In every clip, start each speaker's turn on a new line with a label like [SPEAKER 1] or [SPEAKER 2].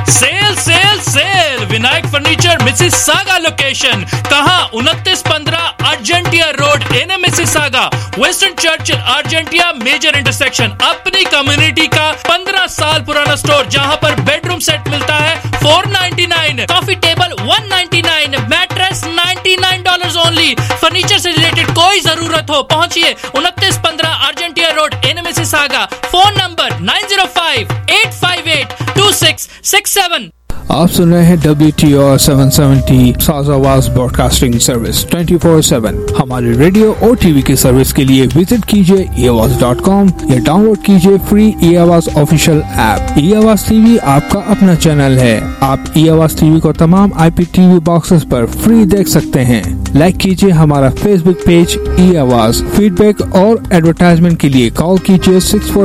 [SPEAKER 1] Cell sale sale Vinayak furniture Mississauga location कहां 2915 Argentia road in Mississauga western church Argentia major intersection. अपनी community का 15 साल पुराना store जहां पर बेडरूम सेट मिलता है $499, coffee table $199, mattress $99 only. Furniture से रिलेटेड कोई जरूरत हो पहुंचिए 2915 Argentia road in Mississauga. Phone number 905-858-2667।
[SPEAKER 2] आप सुन रहे हैं WTR 770 south Awaaz broadcasting service 24/7। हमारे रेडियो और टीवी की सर्विस के लिए विजिट कीजिए eAwaz.com या डाउनलोड कीजिए free eAwaz official app. eAwaz TV आपका अपना चैनल है। आप eAwaz टीवी को तमाम IPTV बॉक्सेस पर फ्री देख सकते हैं। लाइक कीजिए हमारा फेसबुक पेज eAwaz। फीडबैक और एडवर्टाइजमेंट के लिए कॉल कीजिए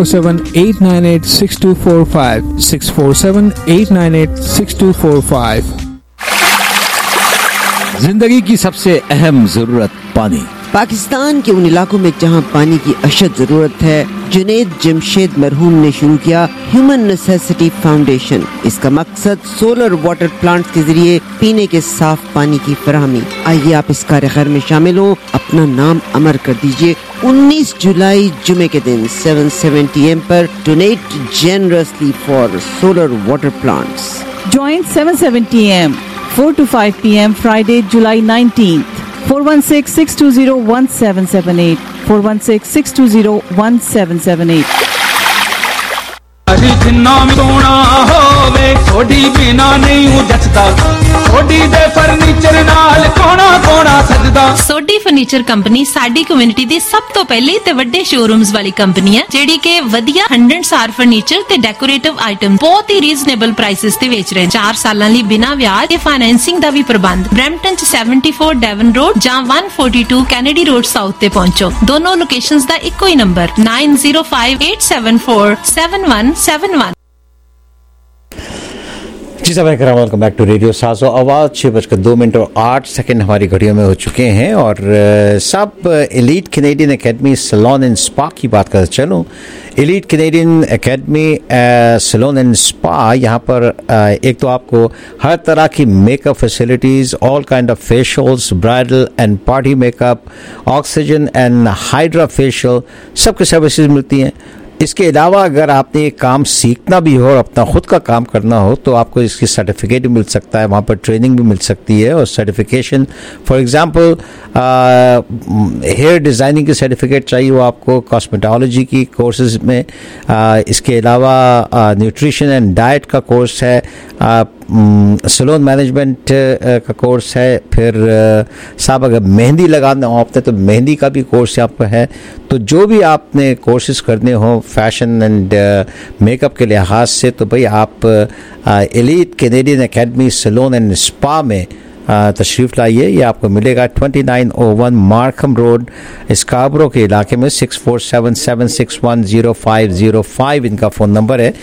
[SPEAKER 2] 647-898-6245 647-898-6245।
[SPEAKER 3] जिंदगी की सबसे अहम जरूरत पानी।
[SPEAKER 4] पाकिस्तान के उन इलाकों में जहां पानी की अशद जरूरत है, जुनैद जमशेद मरहूम ने शुरू किया ह्यूमन नेसेसिटी फाउंडेशन। इसका मकसद सोलर वाटर प्लांट्स के जरिए पीने के साफ पानी की फराहमी। आइए आप इस कार्य खैर में शामिल हो, अपना नाम अमर कर दीजिए। 19 जुलाई जुमे के दिन 7:70 AM पर donate generously for solar water plants.
[SPEAKER 5] Join 7:70 AM 4 to 5 PM Friday, July 19th. 416-620-1778 416-620-1778।
[SPEAKER 6] जिन्ना सोना होवे थोड़ी बिना नहीं हूं जचदा, थोड़ी दे फर्नीचर नाल कोना कोना सजदा।
[SPEAKER 7] सोडी फर्नीचर कंपनी साडी कम्युनिटी दी सब तो पहले ते वड्डे शोरूम्स वाली कंपनी है जेडी के वधिया 100 फर्नीचर ते डेकोरेटिव आइटम बहुत ही रीजनेबल प्राइसेस ते बेच रहे हैं। 4 सालां लई बिना ब्याज ते फाइनेंसिंग दा भी प्रबंध। ब्रैम्पटन च 74 डेवन रोड जां 142 कैनेडी रोड साउथ ते पहुंचो। दोनों लोकेशंस दा इक्को ही नंबर 9058747171।
[SPEAKER 3] जी साहब, वेलकम बैक टू रेडियो साजो आवाज। 6:02 और 8 हमारी घड़ियों में हो चुके हैं और सब elite Canadian academy salon and spa की बात कर चलूँ। Elite Canadian academy salon and spa, यहाँ पर एक तो आपको हर तरह की makeup facilities, all kind of facials, bridal and party makeup, oxygen and hydra facial, सबकी सर्विसेज मिलती हैं। इसके अलावा अगर आपने ये काम सीखना भी हो और अपना खुद का काम करना हो तो आपको इसकी सर्टिफिकेट भी मिल सकता है, वहाँ पर ट्रेनिंग भी मिल सकती है और certification, for example hair designing की सर्टिफिकेट चाहिए हो आपको, कॉस्मेटोलॉजी की कोर्सेज में, इसके अलावा न्यूट्रिशन एंड डाइट का कोर्स है, सैलून मैनेजमेंट का कोर्स है, फिर साहब अगर मेहंदी लगाना हो आपने तो मेहंदी का भी कोर्स यहाँ पर है। तो जो भी आपने कोर्सेज करने हो फैशन एंड मेकअप के लिहाज से तो भाई आप elite Canadian academy salon and spa में तशरीफ़ लाइए। ये आपको मिलेगा 2901 मार्कम रोड स्कार्बरो के इलाके में। 6477610505 इनका फ़ोन नंबर है।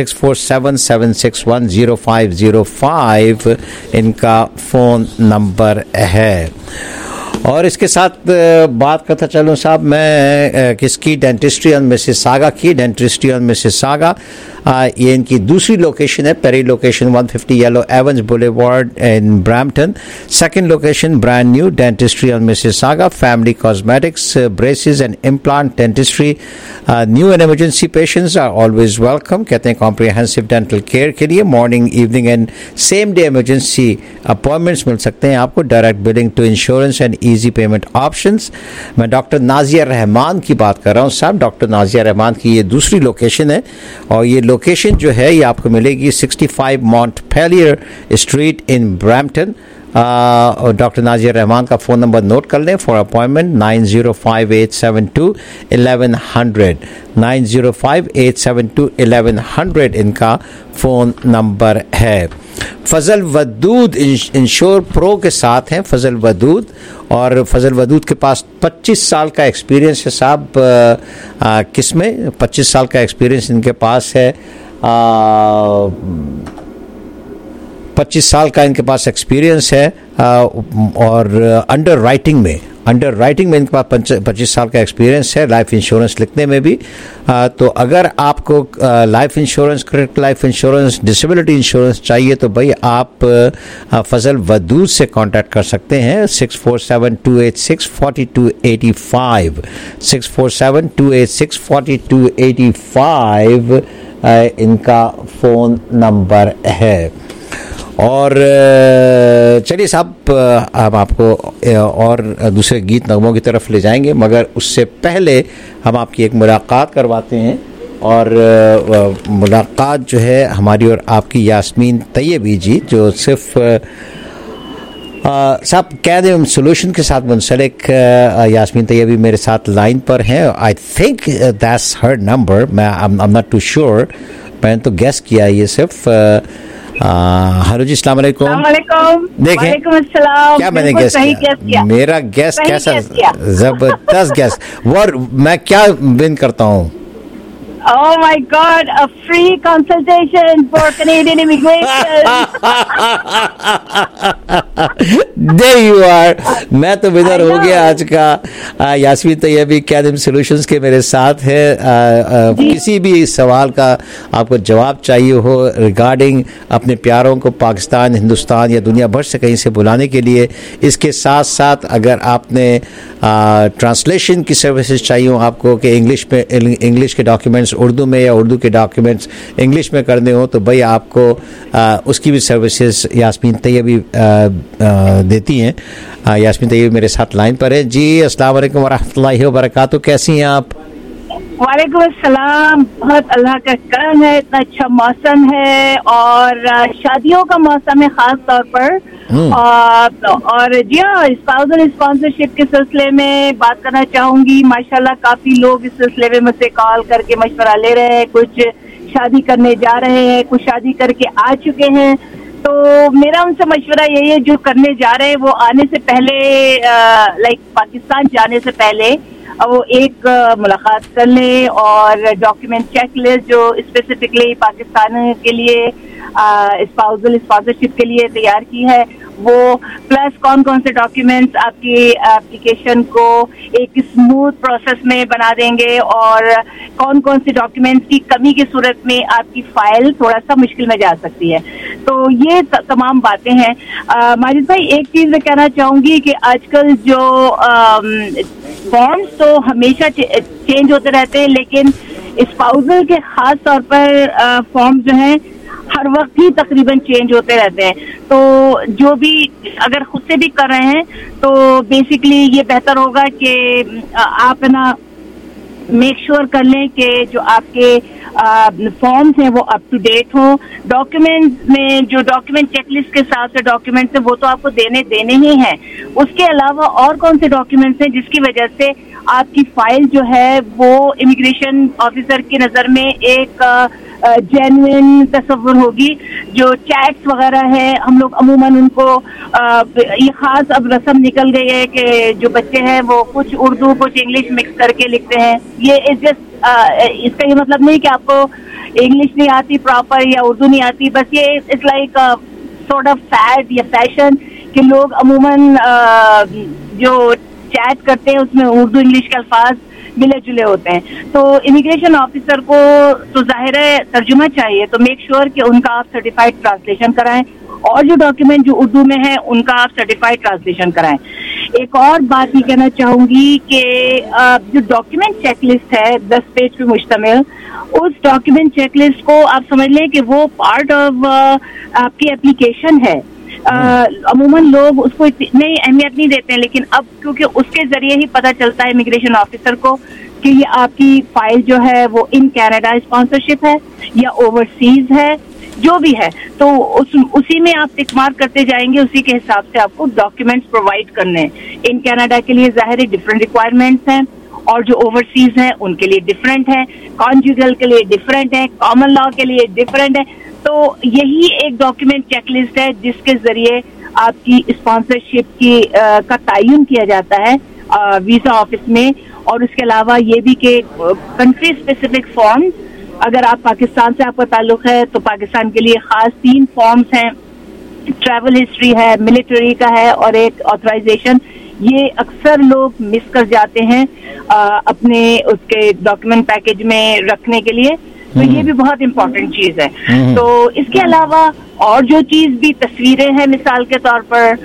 [SPEAKER 3] 6477610505 इनका फ़ोन नंबर है। और इसके साथ बात करता चलूँ साहब मैं किसकी, डेंटिस्ट्री ऑन मिसिसागा की। डेंटिस्ट्री ऑन मिसिसागा ये इनकी दूसरी लोकेशन है। पहली location 150 yellow Avens boulevard in Brampton. Second location brand new dentistry on Mississauga, family cosmetics, braces and implant dentistry. New and emergency patients are always welcome. कहते हैं comprehensive dental care के लिए morning, evening and same day emergency appointments मिल सकते हैं आपको। Direct billing to insurance and easy payment options. मैं doctor Nazia Rahman की बात कर रहा हूँ साहब। डॉक्टर नाजिया रहमान की ये दूसरी लोकेशन है और ये लोकेशन जो है ये आपको मिलेगी 65 मॉन्टपेलियर स्ट्रीट इन ब्रैम्पटन। और डॉक्टर नाजिया रहमान का फ़ोन नंबर नोट कर लें फॉर अपॉइंटमेंट 9058721100 9058721100 इनका फ़ोन नंबर है। फजल वदूद इंश्योर प्रो के साथ हैं फजल वदूद, और फजल वदूद के पास 25 साल का एक्सपीरियंस है साहब। किस में 25 साल का एक्सपीरियंस इनके पास है। 25 साल का इनके पास एक्सपीरियंस है और अंडर राइटिंग में अंडर राइटिंग में इनके पास 25 साल का एक्सपीरियंस है, लाइफ इंश्योरेंस लिखने में भी। तो अगर आपको life insurance, critical life insurance, disability insurance चाहिए तो भाई आप फजल वदूद से कांटेक्ट कर सकते हैं। 647-286-4285 647-286-4285 इनका फ़ोन नंबर है। और चलिए साहब, हम आपको और दूसरे गीत नगमों की तरफ ले जाएंगे, मगर उससे पहले हम आपकी एक मुलाकात करवाते हैं। और मुलाकात जो है हमारी और आपकी यास्मीन तैयबी जी, जो सिर्फ साहब कैदम सोल्यूशन के साथ मुंसलिक यास्मीन तैयबी मेरे साथ लाइन पर हैं। I think that's her number, मैं I am not too sure, मैंने तो गेस किया ये सिर्फ। हेलो जी, अस्सलाम वालेकुम। देखें क्या मैंने गेस किया, मेरा गेस कैसा जबरदस्त गेस। और मैं क्या विन करता हूँ?
[SPEAKER 8] Oh my God, a free consultation for Canadian immigration.
[SPEAKER 3] There you are. मैं तो विनर हो गया आज का। यास्मीन तैयबी कैदम सॉल्यूशंस के मेरे साथ है। किसी भी सवाल का आपको जवाब चाहिए हो रिगार्डिंग अपने प्यारों को पाकिस्तान, हिंदुस्तान या दुनिया भर से कहीं से बुलाने के लिए, इसके साथ साथ अगर आपने ट्रांसलेशन की सर्विसेज चाहिए हो आपको कि इंग्लिश के डॉक्यूमेंट्स उर्दू में या उर्दू के डॉक्यूमेंट्स इंग्लिश में करने हो, तो भाई आपको उसकी भी सर्विसेज यास्मीन तैयबी देती हैं। यास्मीन तैयबी मेरे साथ लाइन पर है। जी, अस्सलाम वालेकुम वरहमतुल्लाहि वबरकातुहू, कैसी हैं आप?
[SPEAKER 8] वालेकुम अस्सलाम। बहुत अल्लाह का करम है, इतना अच्छा मौसम है और शादियों का मौसम है खास तौर पर। और जी हाँ, स्पाउसल स्पॉन्सरशिप के सिलसिले में बात करना चाहूंगी। माशाल्लाह काफी लोग इस सिलसिले में मुझसे कॉल करके मशवरा ले रहे हैं, कुछ शादी करने जा रहे हैं, कुछ शादी करके आ चुके हैं। तो मेरा उनसे मशवरा यही है, जो करने जा रहे हैं वो आने से पहले लाइक पाकिस्तान जाने से पहले वो एक मुलाकात कर लें और डॉक्यूमेंट चेकलिस्ट जो स्पेसिफिकली पाकिस्तान के लिए स्पाउसल स्पॉन्सरशिप के लिए तैयार की है वो, प्लस कौन कौन से डॉक्यूमेंट्स आपकी एप्लीकेशन को एक स्मूथ प्रोसेस में बना देंगे और कौन कौन से डॉक्यूमेंट्स की कमी की सूरत में आपकी फाइल थोड़ा सा मुश्किल में जा सकती है। तो ये तमाम बातें हैं। माजिद भाई, एक चीज मैं कहना चाहूंगी कि आजकल जो फॉर्म्स तो हमेशा चेंज होते रहते हैं, लेकिन स्पाउसल के खास तौर पर फॉर्म जो हैं हर वक्त ही तकरीबन चेंज होते रहते हैं। तो जो भी अगर खुद से भी कर रहे हैं तो बेसिकली ये बेहतर होगा कि आप ना मेक श्योर कर लें कि जो आपके फॉर्म्स हैं वो अप टू डेट हो। डॉक्यूमेंट्स में जो डॉक्यूमेंट चेकलिस्ट के हिसाब से डॉक्यूमेंट्स हैं वो तो आपको देने ही हैं। उसके अलावा और कौन से डॉक्यूमेंट्स हैं जिसकी वजह से आपकी फाइल जो है वो इमिग्रेशन ऑफिसर की नजर में एक जेन्युइन तस्वुर होगी। जो चैट्स वगैरह है हम लोग अमूमन उनको ये खास अब रस्म निकल गई है कि जो बच्चे हैं वो कुछ उर्दू कुछ इंग्लिश मिक्स करके लिखते हैं। ये इसका ये मतलब नहीं कि आपको इंग्लिश नहीं आती प्रॉपर या उर्दू नहीं आती, बस ये it's like sort of fad या फैशन कि लोग अमूमन जो चैट करते हैं उसमें उर्दू इंग्लिश के अल्फाज मिले जुले होते हैं। तो इमिग्रेशन ऑफिसर को तो जाहिर है तर्जुमा चाहिए, तो मेक श्योर कि उनका आप सर्टिफाइड ट्रांसलेशन कराएं और जो डॉक्यूमेंट जो उर्दू में है उनका आप सर्टिफाइड ट्रांसलेशन कराएं। एक और बात ये कहना चाहूंगी कि जो डॉक्यूमेंट चेकलिस्ट है 10 पेज पे मुश्तमिल, उस डॉक्यूमेंट चेकलिस्ट को आप समझ लें कि वो पार्ट ऑफ आपकी एप्लीकेशन है। अमूमन लोग उसको इतनी अहमियत नहीं देते हैं, लेकिन अब क्योंकि उसके जरिए ही पता चलता है इमिग्रेशन ऑफिसर को कि ये आपकी फाइल जो है वो इन कनाडा स्पॉन्सरशिप है या ओवरसीज है, जो भी है, तो उसी में आप टिक मार्क करते जाएंगे। उसी के हिसाब से आपको डॉक्यूमेंट्स प्रोवाइड करने हैं। इन कनाडा के लिए जाहिर डिफरेंट रिक्वायरमेंट्स हैं और जो ओवरसीज हैं उनके लिए डिफरेंट है, कॉन्जुगल के लिए डिफरेंट है, कॉमन लॉ के लिए डिफरेंट है। तो यही एक डॉक्यूमेंट चेकलिस्ट है जिसके जरिए आपकी स्पॉन्सरशिप की का तयन किया जाता है वीजा ऑफिस में। और उसके अलावा ये भी कि कंट्री स्पेसिफिक फॉर्म्स, अगर आप पाकिस्तान से आपका ताल्लुक है तो पाकिस्तान के लिए खास 3 फॉर्म्स हैं, ट्रैवल हिस्ट्री है, मिलिट्री का है और एक ऑथराइजेशन। ये अक्सर लोग मिस कर जाते हैं अपने उसके डॉक्यूमेंट पैकेज में रखने के लिए, तो ये भी बहुत इम्पोर्टेंट चीज है। तो इसके अलावा और जो चीज भी तस्वीरें हैं मिसाल के तौर पर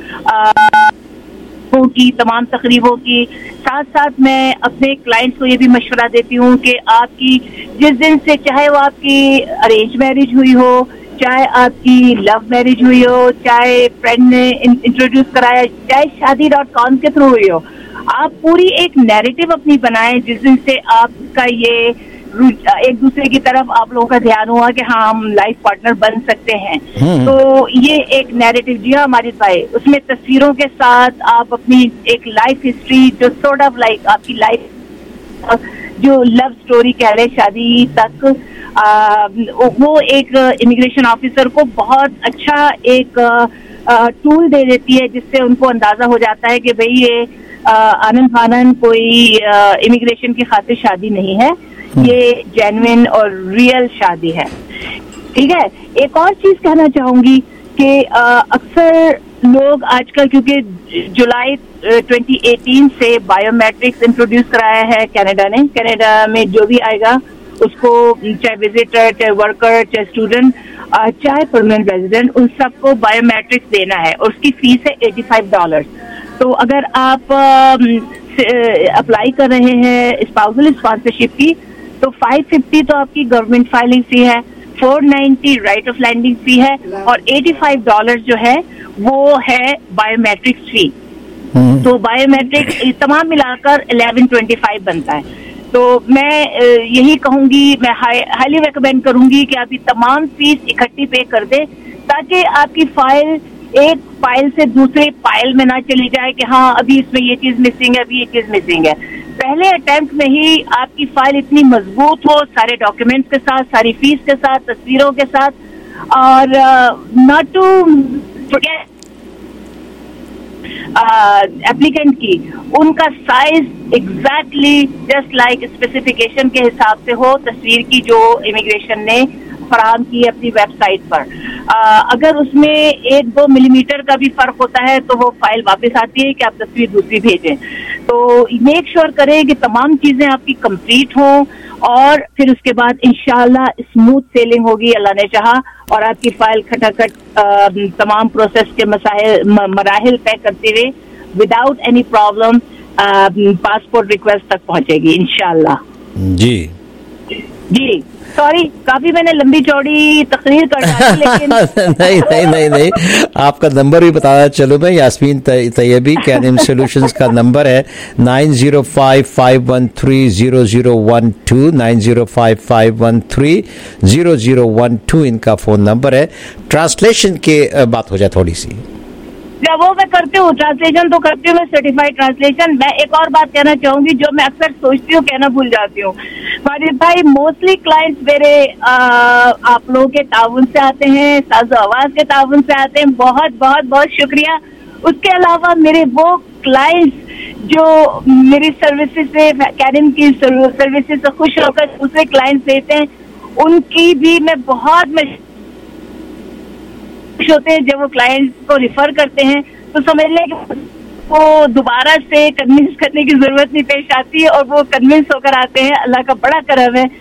[SPEAKER 8] की तमाम तकरीबों की, साथ साथ मैं अपने क्लाइंट्स को ये भी मशवरा देती हूँ कि आपकी जिस दिन से, चाहे वो आपकी अरेंज मैरिज हुई हो, चाहे आपकी लव मैरिज हुई हो, चाहे फ्रेंड ने इंट्रोड्यूस कराया, चाहे शादी.com के थ्रू हुई हो, आप पूरी एक नैरेटिव अपनी बनाएं जिस दिन से आपका ये एक दूसरे की तरफ आप लोगों का ध्यान हुआ कि हाँ हम लाइफ पार्टनर बन सकते हैं। तो ये एक नैरेटिव, जी हाँ माजिद भाई, उसमें तस्वीरों के साथ आप अपनी एक लाइफ हिस्ट्री जो सॉर्ट ऑफ लाइक आपकी लाइफ जो लव स्टोरी कह रहे शादी तक, वो एक इमिग्रेशन ऑफिसर को बहुत अच्छा एक टूल दे देती है जिससे उनको अंदाजा हो जाता है कि भाई ये आनंद फानन कोई इमिग्रेशन की खातिर शादी नहीं है, ये जेन्युइन और रियल शादी है। ठीक है, एक और चीज कहना चाहूंगी कि अक्सर लोग आजकल, क्योंकि जुलाई 2018 से बायोमेट्रिक्स इंट्रोड्यूस कराया है कनाडा ने, कनाडा में जो भी आएगा उसको, चाहे विजिटर, चाहे वर्कर, चाहे स्टूडेंट, चाहे परमानेंट रेजिडेंट, उन सबको बायोमेट्रिक्स देना है और उसकी फीस है $85। तो अगर आप अप्लाई कर रहे हैं स्पाउसल स्पॉन्सरशिप की तो 550 तो आपकी गवर्नमेंट फाइलिंग फी है, 490 राइट ऑफ लैंडिंग फी है और $85 जो है वो है बायोमेट्रिक्स फी। तो बायोमेट्रिक तमाम मिलाकर 1125 बनता है। तो मैं यही कहूंगी, मैं हाईली रिकमेंड करूंगी कि आप ये तमाम फीस इकट्ठी पे कर दे ताकि आपकी फाइल एक फाइल से दूसरे फाइल में ना चली जाए कि हाँ अभी इसमें ये चीज मिसिंग है, अभी ये चीज मिसिंग है। पहले अटेम्प्ट में ही आपकी फाइल इतनी मजबूत हो, सारे डॉक्यूमेंट्स के साथ, सारी फीस के साथ, तस्वीरों के साथ, और नॉट टू फॉरगेट एप्लीकेंट की उनका size exactly just like specification के हिसाब से हो, तस्वीर की जो इमिग्रेशन ने फराहम की अपनी वेबसाइट पर। अगर उसमें 1-2 मिलीमीटर का भी फर्क होता है तो वो फाइल वापस आती है कि आप तस्वीर दूसरी भेजें। तो मेक श्योर करें कि तमाम चीजें आपकी कंप्लीट हों और फिर उसके बाद इंशाल्लाह स्मूथ सेलिंग होगी अल्लाह ने चाहा, और आपकी फाइल खटाखट तमाम प्रोसेस के मराहिल तय करते हुए without any problem passport request तक पहुंचेगी इंशाल्लाह। जी सॉरी, काफी मैंने लंबी चौड़ी तकरीर कर डाली लेकिन
[SPEAKER 3] नहीं, आपका नंबर भी बताया चलो मैं। यास्मीन तैयबी, कैनिम सॉल्यूशंस का नंबर है 9055130012, 9055130012 इनका फोन नंबर है। ट्रांसलेशन की बात हो जाए थोड़ी सी।
[SPEAKER 8] जब वो मैं करती हूँ ट्रांसलेशन तो करती हूँ मैं, सर्टिफाइड ट्रांसलेशन। मैं एक और बात कहना चाहूंगी जो मैं अक्सर सोचती हूँ, कहना भूल जाती हूँ। माजिद भाई, मोस्टली क्लाइंट्स मेरे आप लोगों के ताउन से आते हैं, साज़ो आवाज के ताउन से आते हैं, बहुत बहुत बहुत शुक्रिया। उसके अलावा मेरे वो क्लाइंट्स जो मेरी सर्विसेज से, कैनिम की सर्विसेज से खुश होकर दूसरे क्लाइंट्स देते हैं, उनकी भी मैं बहुत होते हैं। जब वो क्लाइंट को रिफर करते हैं तो समझ लें कि वो दोबारा से कन्विंस करने की जरूरत नहीं पेश आती है और वो कन्विंस होकर आते हैं। अल्लाह का बड़ा करम है।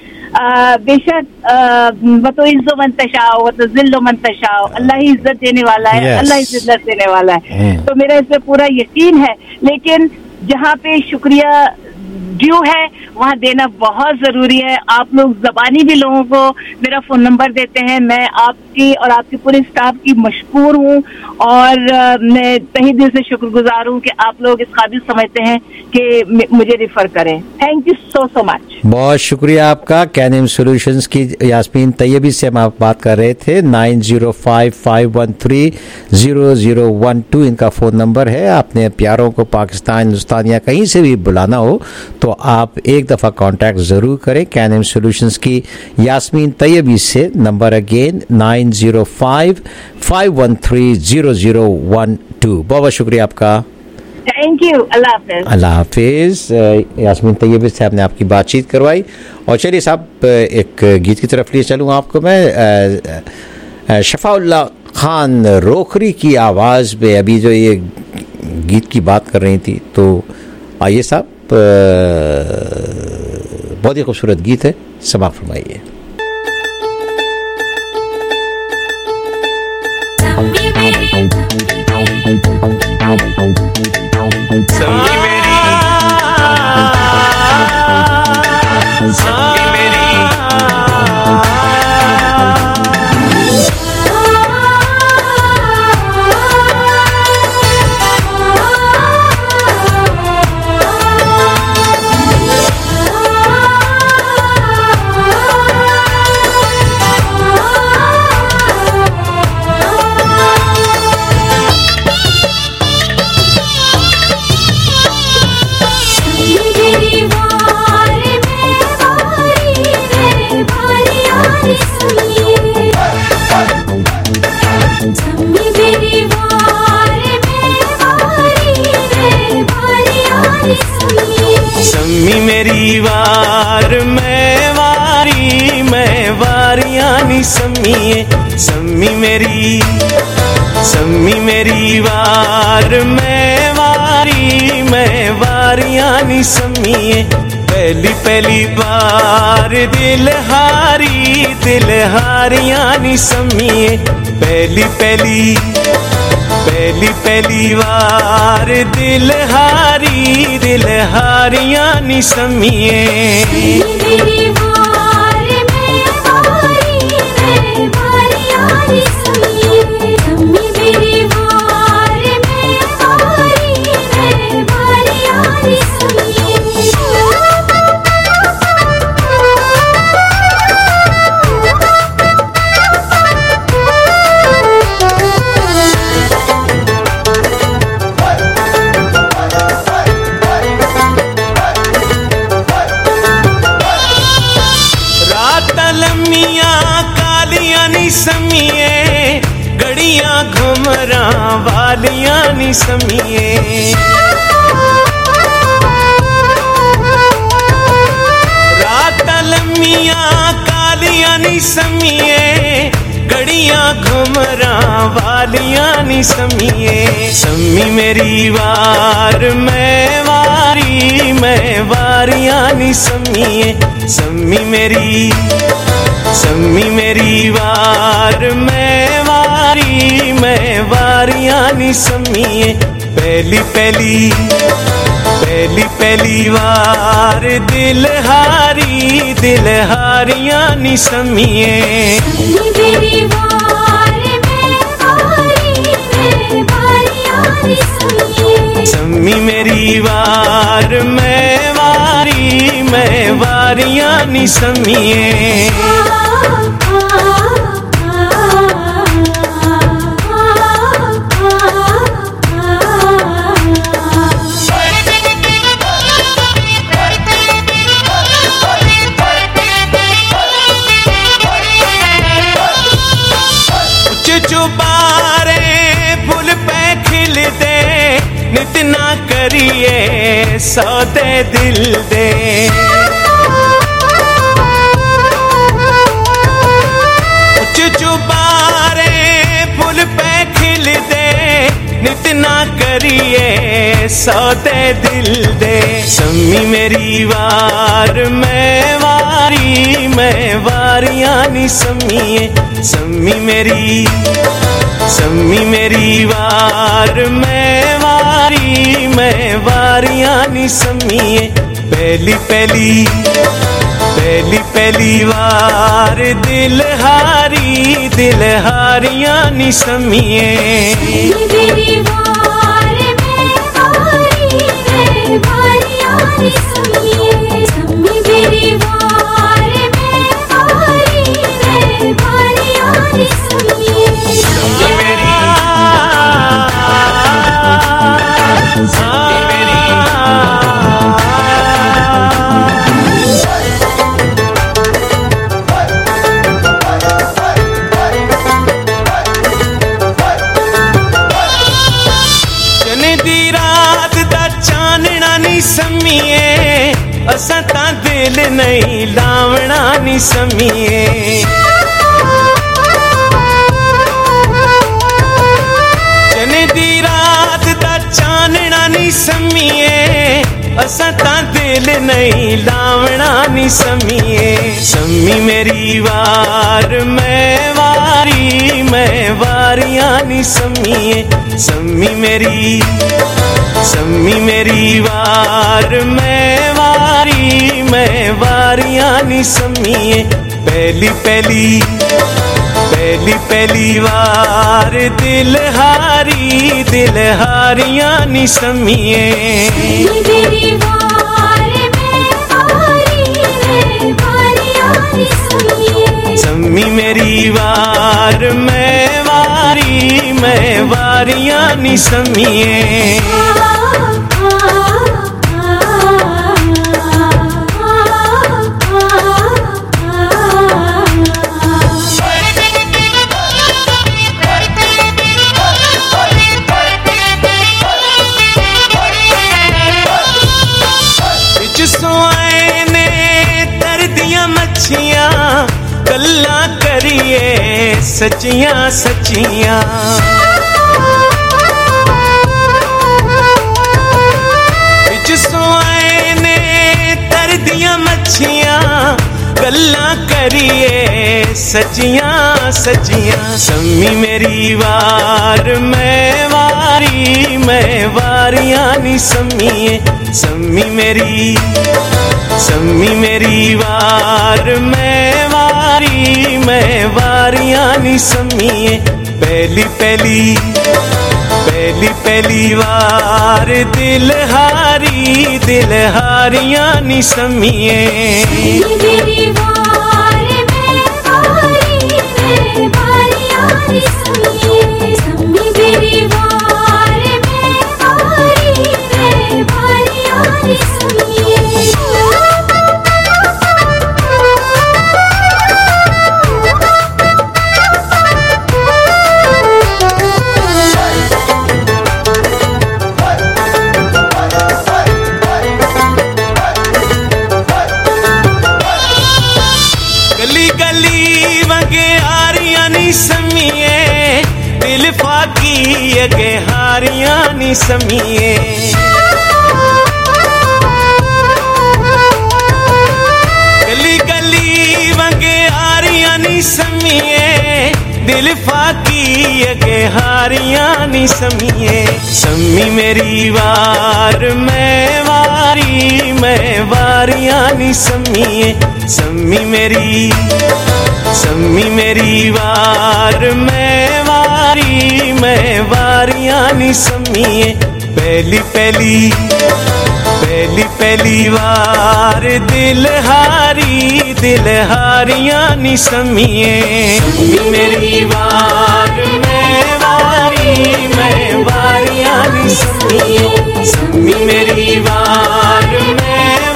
[SPEAKER 8] बेशक वो तो इज्जो मंतशाओ, वो तो जिल्लो मंतशाओ, अल्लाह ही इज्जत देने वाला है, अल्लाह ही इज्जत देने वाला है। तो मेरा इसमें पूरा यकीन है, लेकिन जहाँ पे शुक्रिया ड्यू है वहाँ देना बहुत जरूरी है। आप लोग जबानी भी लोगों को मेरा फोन नंबर देते हैं, मैं आपकी और आपके पूरे स्टाफ की मशकूर हूँ और मैं तहे दिल से शुक्रगुजार हूँ कि आप लोग इस काबिल समझते हैं कि मुझे रिफर करें। Thank you so much.
[SPEAKER 3] बहुत शुक्रिया आपका। कैनिम सॉल्यूशंस की यास्मीन तैयबी से हम आप बात कर रहे थे। 9055130012 इनका फोन नंबर है। आपने प्यारों को पाकिस्तान, हिंदुस्तान या कहीं से भी बुलाना हो तो आप एक दफ़ा कांटेक्ट ज़रूर करें कैनिम सॉल्यूशंस की यास्मीन तैयबी से। Number again 9055130012। बहुत शुक्रिया आपका।
[SPEAKER 8] Thank you. अल्लाह हाफिज।
[SPEAKER 3] अल्लाह हाफिज। यास्मीन तैयबी से आपने आपकी बातचीत करवाई। और चलिए साहब एक गीत की तरफ लिए चलूँ आपको मैं। शफाउल्लाह खान रोखरी की आवाज़ में अभी जो ये गीत की बात कर रही थी, तो आइए साहब, बहुत ही खूबसूरत गीत है, समाप्त फरमाइए।
[SPEAKER 9] सम्मी मेरी वार मैं वारियां नी सम्मीए, सम्मी मेरी वार मैं वारियां नी सम्मीए। पहली बार दिल हारियां नी सम्मीए। पहली बार दिल हारियां नी सम्मीए। गड़ियां घुमरा वालियां नी सम्मीए। रात लम्मियां कालियां नी सम्मीए, गड़ियां घुमरा वालियां नी सम्मीए। सम्मी मेरी वार मैं वारियां नी सम्मीए। सम्मी मेरी वार मैं वारियां नी सम्मीए। पहली बार दिल हारियां नी सम्मीए। सम्मी मेरी वार मैं वारियां नी सम्मीए। चुबारे फूल पे खिलते, नित ना करिए सौदे दिल दे। चुबारे फूल पे खिलते, नित ना करिए सौदे दिल दे। सम्मी मेरी वार मैं वारियां नी सम्मीए। सम्मी मेरी वार मैं वारियां नी सम्मीए। पहली बार दिल हारियां नी सम्मीए। असां तां दिल नहीं लावना नी सम्मीए। चने दी रात दा चानना नी सम्मीए असा ता दिल नहीं लावना नी सम्मीए सम्मी मेरी वार मैं वारियां नी सम्मीए सम्मी मेरी वार मैं वारियां नी सम्मीए पहली वार दिल हारियां नी सम्मीए
[SPEAKER 10] मेरी वार मैं वारियां नी सम्मीए
[SPEAKER 9] सम्मी मेरी वार मैं वारियां नी सम्मीए गल्ला करिए सच्चियां सच्चियां बिच सोए ने तर दियां मच्छियां गल्ला करिए सच्चियां सच्चियां सम्मी मेरी वार मैं वारियां नी सम्मीए सम्मी मेरी वार मैं वारियां नी सम्मीए पहली वार दिल हारियां नी सम्मीए
[SPEAKER 10] मेरी वार मैं वारियां नी सम्मीए सम्मी मेरी वार मैं वारियां नी सम्मीए
[SPEAKER 9] दिल फाकी अगे हारियां नी सम्मीए गली गली वंगे हारियां नी सम्मीए दिल फाकी अगे हारियां नी सम्मीए सम्मी मेरी वार मैं वारियां नी सम्मीए सम्मी मेरी वार मैं वारियां नी सम्मीए पहली वार दिल हारियां नी सम्मीए मेरी वार मैं वारियां नी सम्मीए सम्मी मेरी वार मैं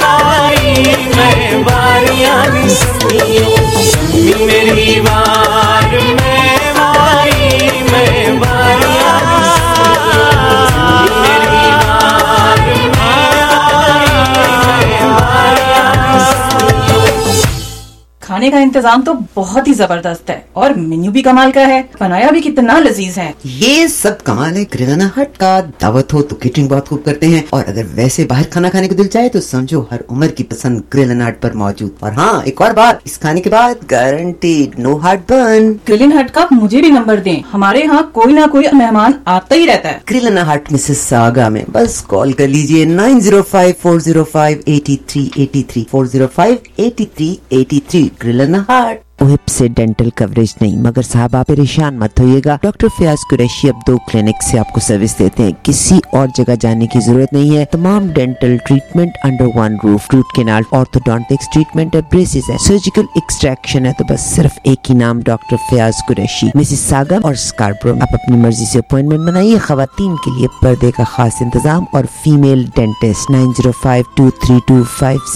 [SPEAKER 9] वारियां नी सम्मीए सम्मी मेरी वार मैं वारियां नी
[SPEAKER 5] खाने का इंतजाम तो बहुत ही जबरदस्त है और मेन्यू भी कमाल का है, बनाया भी कितना लजीज है।
[SPEAKER 4] ये सब कमाल है ग्रिलाना हट का। दावत हो तो केटरिंग बहुत खूब करते हैं और अगर वैसे बाहर खाना खाने को दिल चाहे तो समझो हर उम्र की पसंद ग्रिलाना हट पर मौजूद। और हाँ, एक और बात, इस खाने के बाद गारंटीड नो हार्ट बर्न।
[SPEAKER 5] ग्रिलाना हट का मुझे भी नंबर दें, हमारे यहाँ कोई ना कोई मेहमान आता ही रहता है।
[SPEAKER 4] ग्रिलाना हट मिसिसागा में बस कॉल कर लीजिए 9054058383 4058383 ग्रिलाना हट। हिप से डेंटल कवरेज नहीं, मगर साहब आप परेशान मत होइएगा। डॉक्टर फयाज कुरैशी अब 2 क्लिनिक से आपको सर्विस देते हैं, किसी और जगह जाने की जरूरत नहीं है। तमाम dental treatment under one roof, root canal, orthodontics treatment है, ब्रेसेस है, सर्जिकल एक्सट्रैक्शन है, तो बस सिर्फ एक ही नाम, डॉक्टर फयाज कुरैशी, मिसिसागा और स्कार्बरो। आप अपनी मर्जी से अपॉइंटमेंट बनाइए। खवातीन के लिए पर्दे का खास इंतजाम और female dentist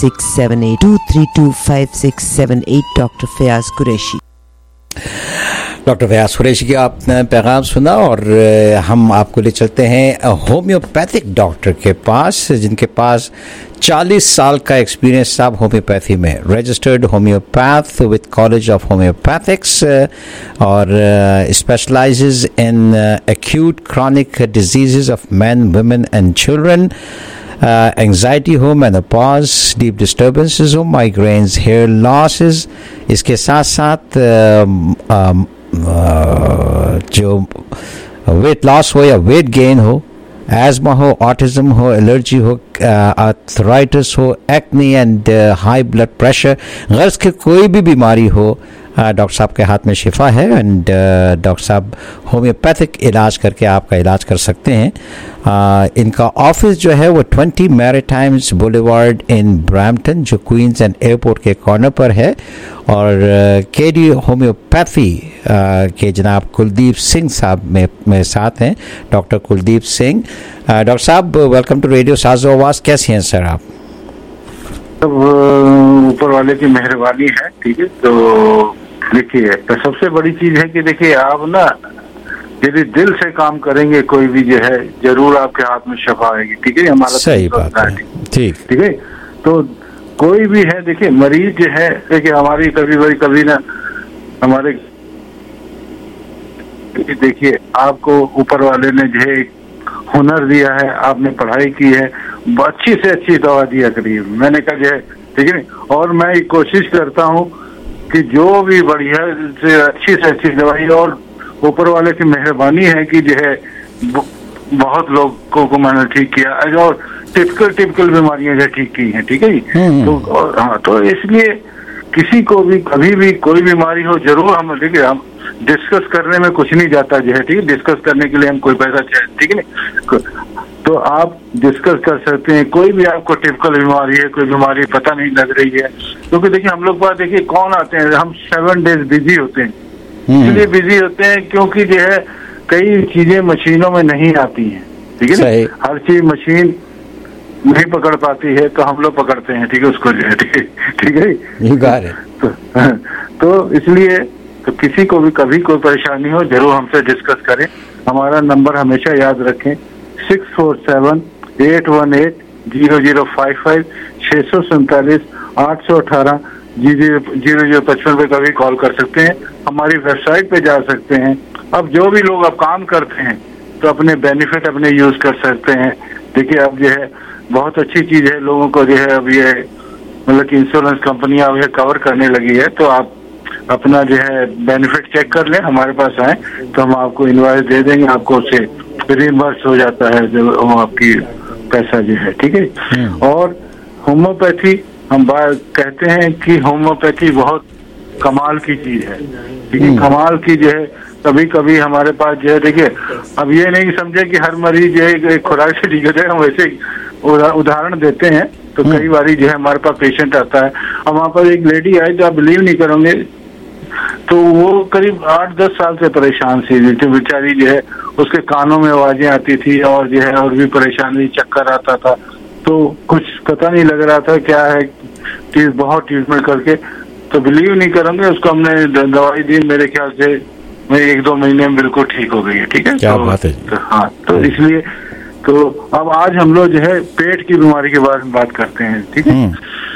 [SPEAKER 4] 9052325678 2325678 doctor Fayaz Qureshi.
[SPEAKER 3] Doctor Vyas Qureshi की आपने पैगाम सुना और हम आपको ले चलते हैं होम्योपैथिक डॉक्टर के पास, जिनके पास 40 साल का एक्सपीरियंस साहब होम्योपैथी में, registered homeopath with college of homeopathics और specializes in acute chronic diseases of man, women and children, anxiety हो, मेनोपॉज, डीप डिस्टर्बेंसेस हो, माइग्रेन्स, हेयर लॉसेस, इसके साथ साथ जो वेट लॉस हो या वेट गेन हो, एज़मा हो, ऑटिज्म हो, एलर्जी हो, आर्थराइटिस हो, acne and high blood pressure, गर्ज की कोई भी बीमारी हो, डॉक्टर साहब के हाथ में शिफा है एंड डॉक्टर साहब होम्योपैथिक इलाज करके आपका इलाज कर सकते हैं। इनका ऑफिस जो है वो 20 मैरीटाइम्स बुलेवार्ड इन ब्रैम्पटन, जो क्वींस एंड एयरपोर्ट के कॉर्नर पर है, और केडी होम्योपैथी के जनाब कुलदीप सिंह साहब मेरे साथ हैं, डॉक्टर कुलदीप सिंह। डॉक्टर साहब welcome to radio Saazo Awaaz, कैसे हैं सर आप?
[SPEAKER 11] सब ऊपर वाले की मेहरबानी है, ठीक है। तो देखिए, तो सबसे बड़ी चीज है कि देखिए आप ना यदि दिल से काम करेंगे कोई भी जो है, जरूर आपके हाथ में शफा आएगी, ठीक है। हमारा
[SPEAKER 3] सही बात है, ठीक
[SPEAKER 11] है। तो कोई भी है, देखिए मरीज जो है, देखिए हमारी कभी ना हमारे, देखिए आपको ऊपर वाले ने जो है हुनर दिया है, आपने पढ़ाई की है, अच्छी से अच्छी दवा दिया करिए, मैंने कहा जो है, ठीक है। और मैं कोशिश करता हूँ कि जो भी बढ़िया से अच्छी दवाई, और ऊपर वाले की मेहरबानी है कि जो है बहुत लोगों को मैंने ठीक किया, और टिपिकल बीमारियां जो ठीक की हैं, ठीक है जी। तो हाँ, तो इसलिए किसी को भी कभी भी कोई बीमारी हो, जरूर हम, देखिए हम डिस्कस करने में कुछ नहीं जाता जो है, ठीक है। डिस्कस करने के लिए हम कोई पैसा चाहिए, ठीक है। तो आप डिस्कस कर सकते हैं, कोई भी आपको टिपिकल बीमारी है, कोई बीमारी पता नहीं लग रही है, क्योंकि देखिए हम लोग पास देखिए कौन आते हैं, हम 7 डेज बिजी होते हैं, इसलिए बिजी होते हैं क्योंकि जो है कई चीजें मशीनों में नहीं आती हैं, ठीक है। हर चीज मशीन नहीं पकड़ पाती है, तो हम लोग पकड़ते हैं, ठीक है, उसको जो है, ठीक है। तो इसलिए तो किसी को भी कभी कोई परेशानी हो, जरूर हमसे डिस्कस करें। हमारा नंबर हमेशा याद रखें, 647-818-0055, 647-818 0055 पे कभी कॉल कर सकते हैं। हमारी वेबसाइट पे जा सकते हैं। अब जो भी लोग अब काम करते हैं तो अपने बेनिफिट अपने यूज कर सकते हैं। देखिए अब जो है बहुत अच्छी चीज है, लोगों को जो है अब ये मतलब कि इंश्योरेंस कंपनियां अब ये कवर करने लगी है, तो आप अपना जो है बेनिफिट चेक कर लें, हमारे पास आए तो हम आपको इनवॉइस दे देंगे, आपको उससे रिइंबर्स हो जाता है जो आपकी पैसा जो है, ठीक है। और होम्योपैथी हम बात कहते हैं कि होम्योपैथी बहुत कमाल की चीज है, ठीक है। कमाल की जो है, कभी कभी हमारे पास जो है, देखिए अब ये नहीं समझे कि हर मरीज जो है खुराक से ठीक हो जाए, हम वैसे उदाहरण देते हैं। तो कई बारी जो है हमारे पास पेशेंट आता है, अब वहाँ पर एक लेडी आई तो आप बिलीव नहीं करोगे, तो वो करीब 8-10 साल से परेशान थी, तो बेचारी जो है उसके कानों में आवाजें आती थी और जो है और भी परेशानी, चक्कर आता था, तो कुछ पता नहीं लग रहा था क्या है, बहुत ट्रीटमेंट करके तो बिलीव नहीं करोगे, उसको हमने दवाई दी, मेरे ख्याल से मैं 1-2 महीने में बिल्कुल ठीक हो गई है, ठीक है।
[SPEAKER 3] क्या बात है।
[SPEAKER 11] हाँ, तो इसलिए तो अब आज हम लोग जो है पेट की बीमारी के बारे में बात करते हैं, ठीक है।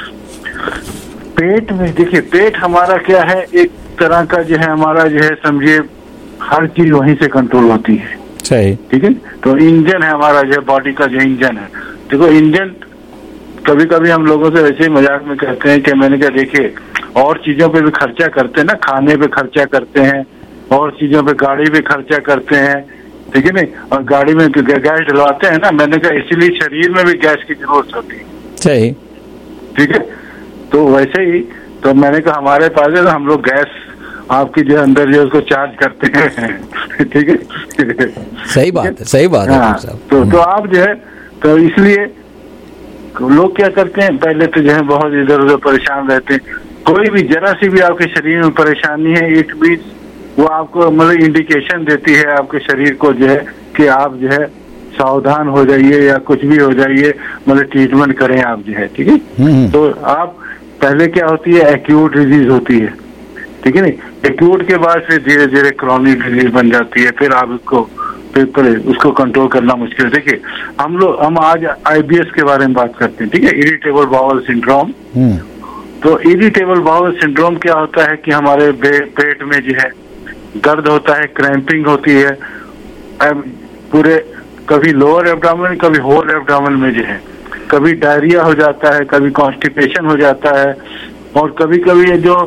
[SPEAKER 11] पेट में देखिए, पेट हमारा क्या है, एक तरह का जो है हमारा जो है समझिए हर चीज वहीं से कंट्रोल होती है,
[SPEAKER 3] सही,
[SPEAKER 11] ठीक है। तो इंजन है हमारा जो बॉडी का, जो इंजन है। देखो इंजन कभी कभी हम लोगों से वैसे ही मजाक में कहते हैं कि मैंने कहा देखिए और चीजों पे भी खर्चा करते हैं ना, खाने पे खर्चा करते हैं, और चीजों पे, गाड़ी पे खर्चा करते हैं, ठीक है नहीं, और गाड़ी में गैस डलवाते हैं ना, मैंने कहा इसीलिए शरीर में भी गैस की जरूरत होती है, सही, ठीक है। तो वैसे ही तो मैंने कहा हमारे पास है, हम लोग गैस आपकी जो अंदर जो उसको चार्ज करते हैं, ठीक है।
[SPEAKER 3] सही बात है, सही बात है।
[SPEAKER 11] हाँ, तो आप जो है, तो इसलिए लोग क्या करते हैं, पहले तो जो है बहुत इधर उधर परेशान रहते हैं, कोई भी जरा सी भी आपके शरीर में परेशानी है, इट मीन वो आपको मतलब इंडिकेशन देती है आपके शरीर को जो है कि आप जो है सावधान हो जाइए या कुछ भी हो जाइए, मतलब ट्रीटमेंट करें आप जो है, ठीक है। तो आप पहले क्या होती है, एक्यूट डिजीज होती है, ठीक है नहीं। एक्यूट के बाद फिर धीरे धीरे क्रॉनिक डिजीज बन जाती है, फिर आप उसको कंट्रोल करना मुश्किल है। देखिए हम आज IBS के बारे में बात करते हैं, ठीक है, इरिटेबल बाउल सिंड्रोम। तो इरिटेबल बाउल सिंड्रोम क्या होता है कि हमारे पेट में जो है दर्द होता है, क्रैम्पिंग होती है पूरे, कभी लोअर एब्डोमेन कभी होल एब्डोमेन में जो है, कभी डायरिया हो जाता है, कभी कॉन्स्टिपेशन हो जाता है, और कभी कभी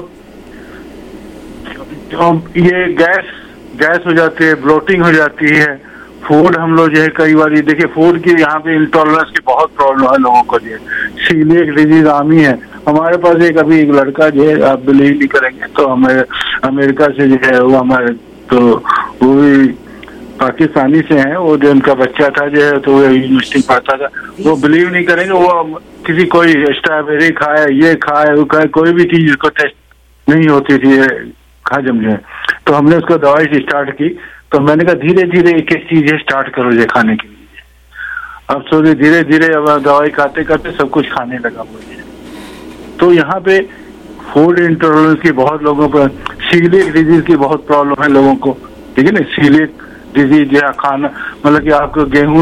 [SPEAKER 11] ये गैस हो जाती है, ब्लोटिंग हो जाती है। फूड हम लोग जो है कई बार, देखिए फूड की यहाँ पे इंटॉलरेंस की बहुत प्रॉब्लम है लोगों को, जो है सीलिएक डिजीज आमी है। हमारे पास अभी एक लड़का जो है, आप बिलीव नहीं करेंगे, तो हमें अमेरिका से जो है वो हमारे, तो वो भी पाकिस्तानी से हैं, वो जो उनका बच्चा था जो है, तो वो यूनिवर्सिटी पढ़ता था, वो बिलीव नहीं करेंगे, वो कोई स्ट्रॉबेरी खाए, ये खाए, वो खाए, कोई भी चीज उसको टेस्ट नहीं होती थी हजम जो है। तो हमने उसको दवाई स्टार्ट की, तो मैंने कहा धीरे धीरे एक एक चीज स्टार्ट करो ये खाने के लिए। अब सो धीरे धीरे अब दवाई खाते खाते सब कुछ खाने लगा मुझे। तो यहाँ पे फूड इंटॉलरेंस की बहुत लोगों पर, सीलिएक डिजीज की बहुत प्रॉब्लम है लोगों को, ठीक है ना। सीलिएक डिजीज जो खाना, मतलब कि आपको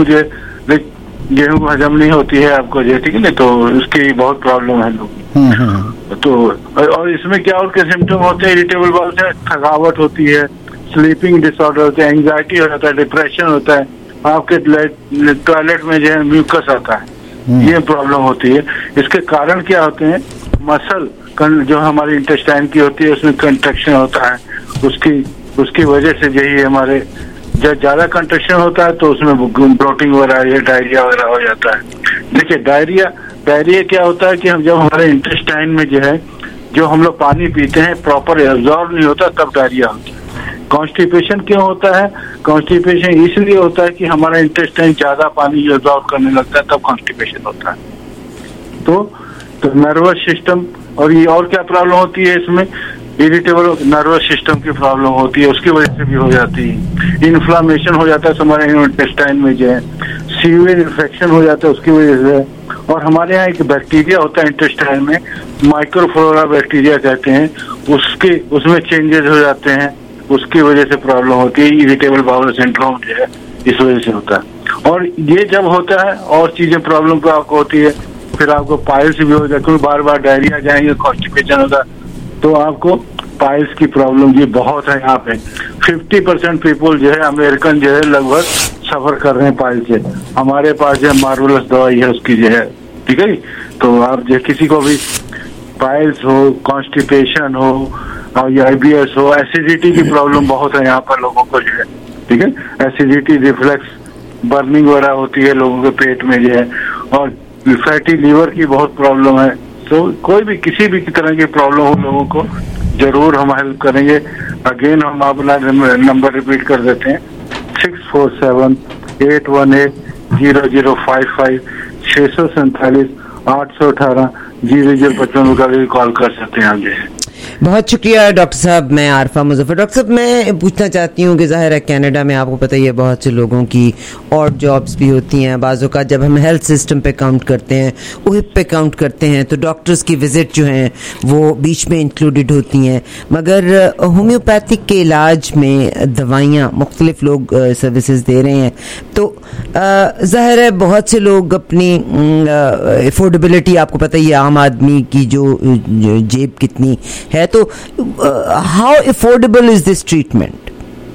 [SPEAKER 11] गेहूं हजम नहीं होती है आपको जो, ठीक है ना, तो उसकी बहुत प्रॉब्लम है लोग। तो और इसमें क्या और के सिम्टम होते हैं इरिटेबल बाउल से, थकावट होती है, स्लीपिंग डिसऑर्डर होते हैं, एंजाइटी हो जाता है, डिप्रेशन होता है, आपके टॉयलेट में जो है म्यूकस आता है, ये प्रॉब्लम होती है। इसके कारण क्या होते हैं, मसल जो हमारी इंटेस्टाइन की होती है उसमें कंट्रैक्शन होता है, उसकी वजह से यही हमारे जब ज्यादा कंट्रैक्शन होता है तो उसमें ब्लोटिंग वगैरह या डायरिया वगैरह हो जाता है। देखिए डायरिया क्या होता है कि हम जब हमारे इंटेस्टाइन में जो है, जो हम लोग पानी पीते हैं प्रॉपर एब्जॉर्ब नहीं होता, तब डायरिया होता है। कॉन्स्टिपेशन क्यों होता है, कॉन्स्टिपेशन इसलिए होता है कि हमारा इंटेस्टाइन ज्यादा पानी एब्जॉर्ब करने लगता है, तब कॉन्स्टिपेशन होता है। तो नर्वस सिस्टम, और ये और क्या प्रॉब्लम होती है इसमें, इरिटेबल नर्वस सिस्टम की प्रॉब्लम होती है, उसकी वजह से भी हो जाती है। इन्फ्लामेशन हो जाता है हमारे इंटेस्टाइन में जो है, सीवियर इन्फेक्शन हो जाता है उसकी वजह से। और हमारे यहाँ एक बैक्टीरिया होता है इंटेस्टाइन में, माइक्रोफ्लोरा बैक्टीरिया कहते हैं, उसमें चेंजेस हो जाते हैं, उसकी वजह से प्रॉब्लम होती है। इरिटेबल बाउल सिंड्रोम जो है इस वजह से होता है। और ये जब होता है और चीजें प्रॉब्लम को आपको होती है, फिर आपको पाइल्स भी हो जाए, बार बार डायरिया जाएंगे, कॉन्स्टिपेशन होगा, तो आपको पाइल्स की प्रॉब्लम ये बहुत है। यहाँ पे 50% पीपल जो है अमेरिकन जो है लगभग सफर कर रहे हैं पाइल्स से। हमारे पास जो मार्वलस दवाई है उसकी जो है, ठीक है। तो आप जो किसी को भी पाइल्स हो, कॉन्स्टिपेशन हो, और ये IBS हो, एसिडिटी की प्रॉब्लम बहुत है यहाँ पर लोगों को जो है, ठीक है। एसिडिटी, रिफ्लेक्स, बर्निंग वगैरह होती है लोगों के पेट में जो है, और फैटी लीवर की बहुत प्रॉब्लम है। तो कोई भी किसी भी तरह की प्रॉब्लम हो लोगों को, जरूर हम हेल्प करेंगे। अगेन हम अपना नंबर रिपीट कर देते हैं, 647-818-0055, 647-818 0055 का भी कॉल कर सकते हैं आगे।
[SPEAKER 4] बहुत शुक्रिया डॉक्टर साहब। मैं आरफा मुजफ्फर। डॉक्टर साहब, मैं पूछना चाहती हूँ कि ज़ाहिर है कनाडा में आपको पता ही है बहुत से लोगों की और जॉब्स भी होती हैं। बाज़ों का जब हम हेल्थ सिस्टम पे काउंट करते हैं, ओहिप पे काउंट करते हैं, तो डॉक्टर्स की विज़िट जो हैं वो बीच में इंक्लूडेड होती हैं। मगर होम्योपैथिक के इलाज में दवाइयाँ मुख्तलिफ लोग सर्विसेज दे रहे हैं, तो ज़ाहिर है बहुत से लोग अपनी अफोर्डेबिलिटी, आपको पता ही है आम आदमी की जो जेब कितनी है, तो how affordable is this treatment?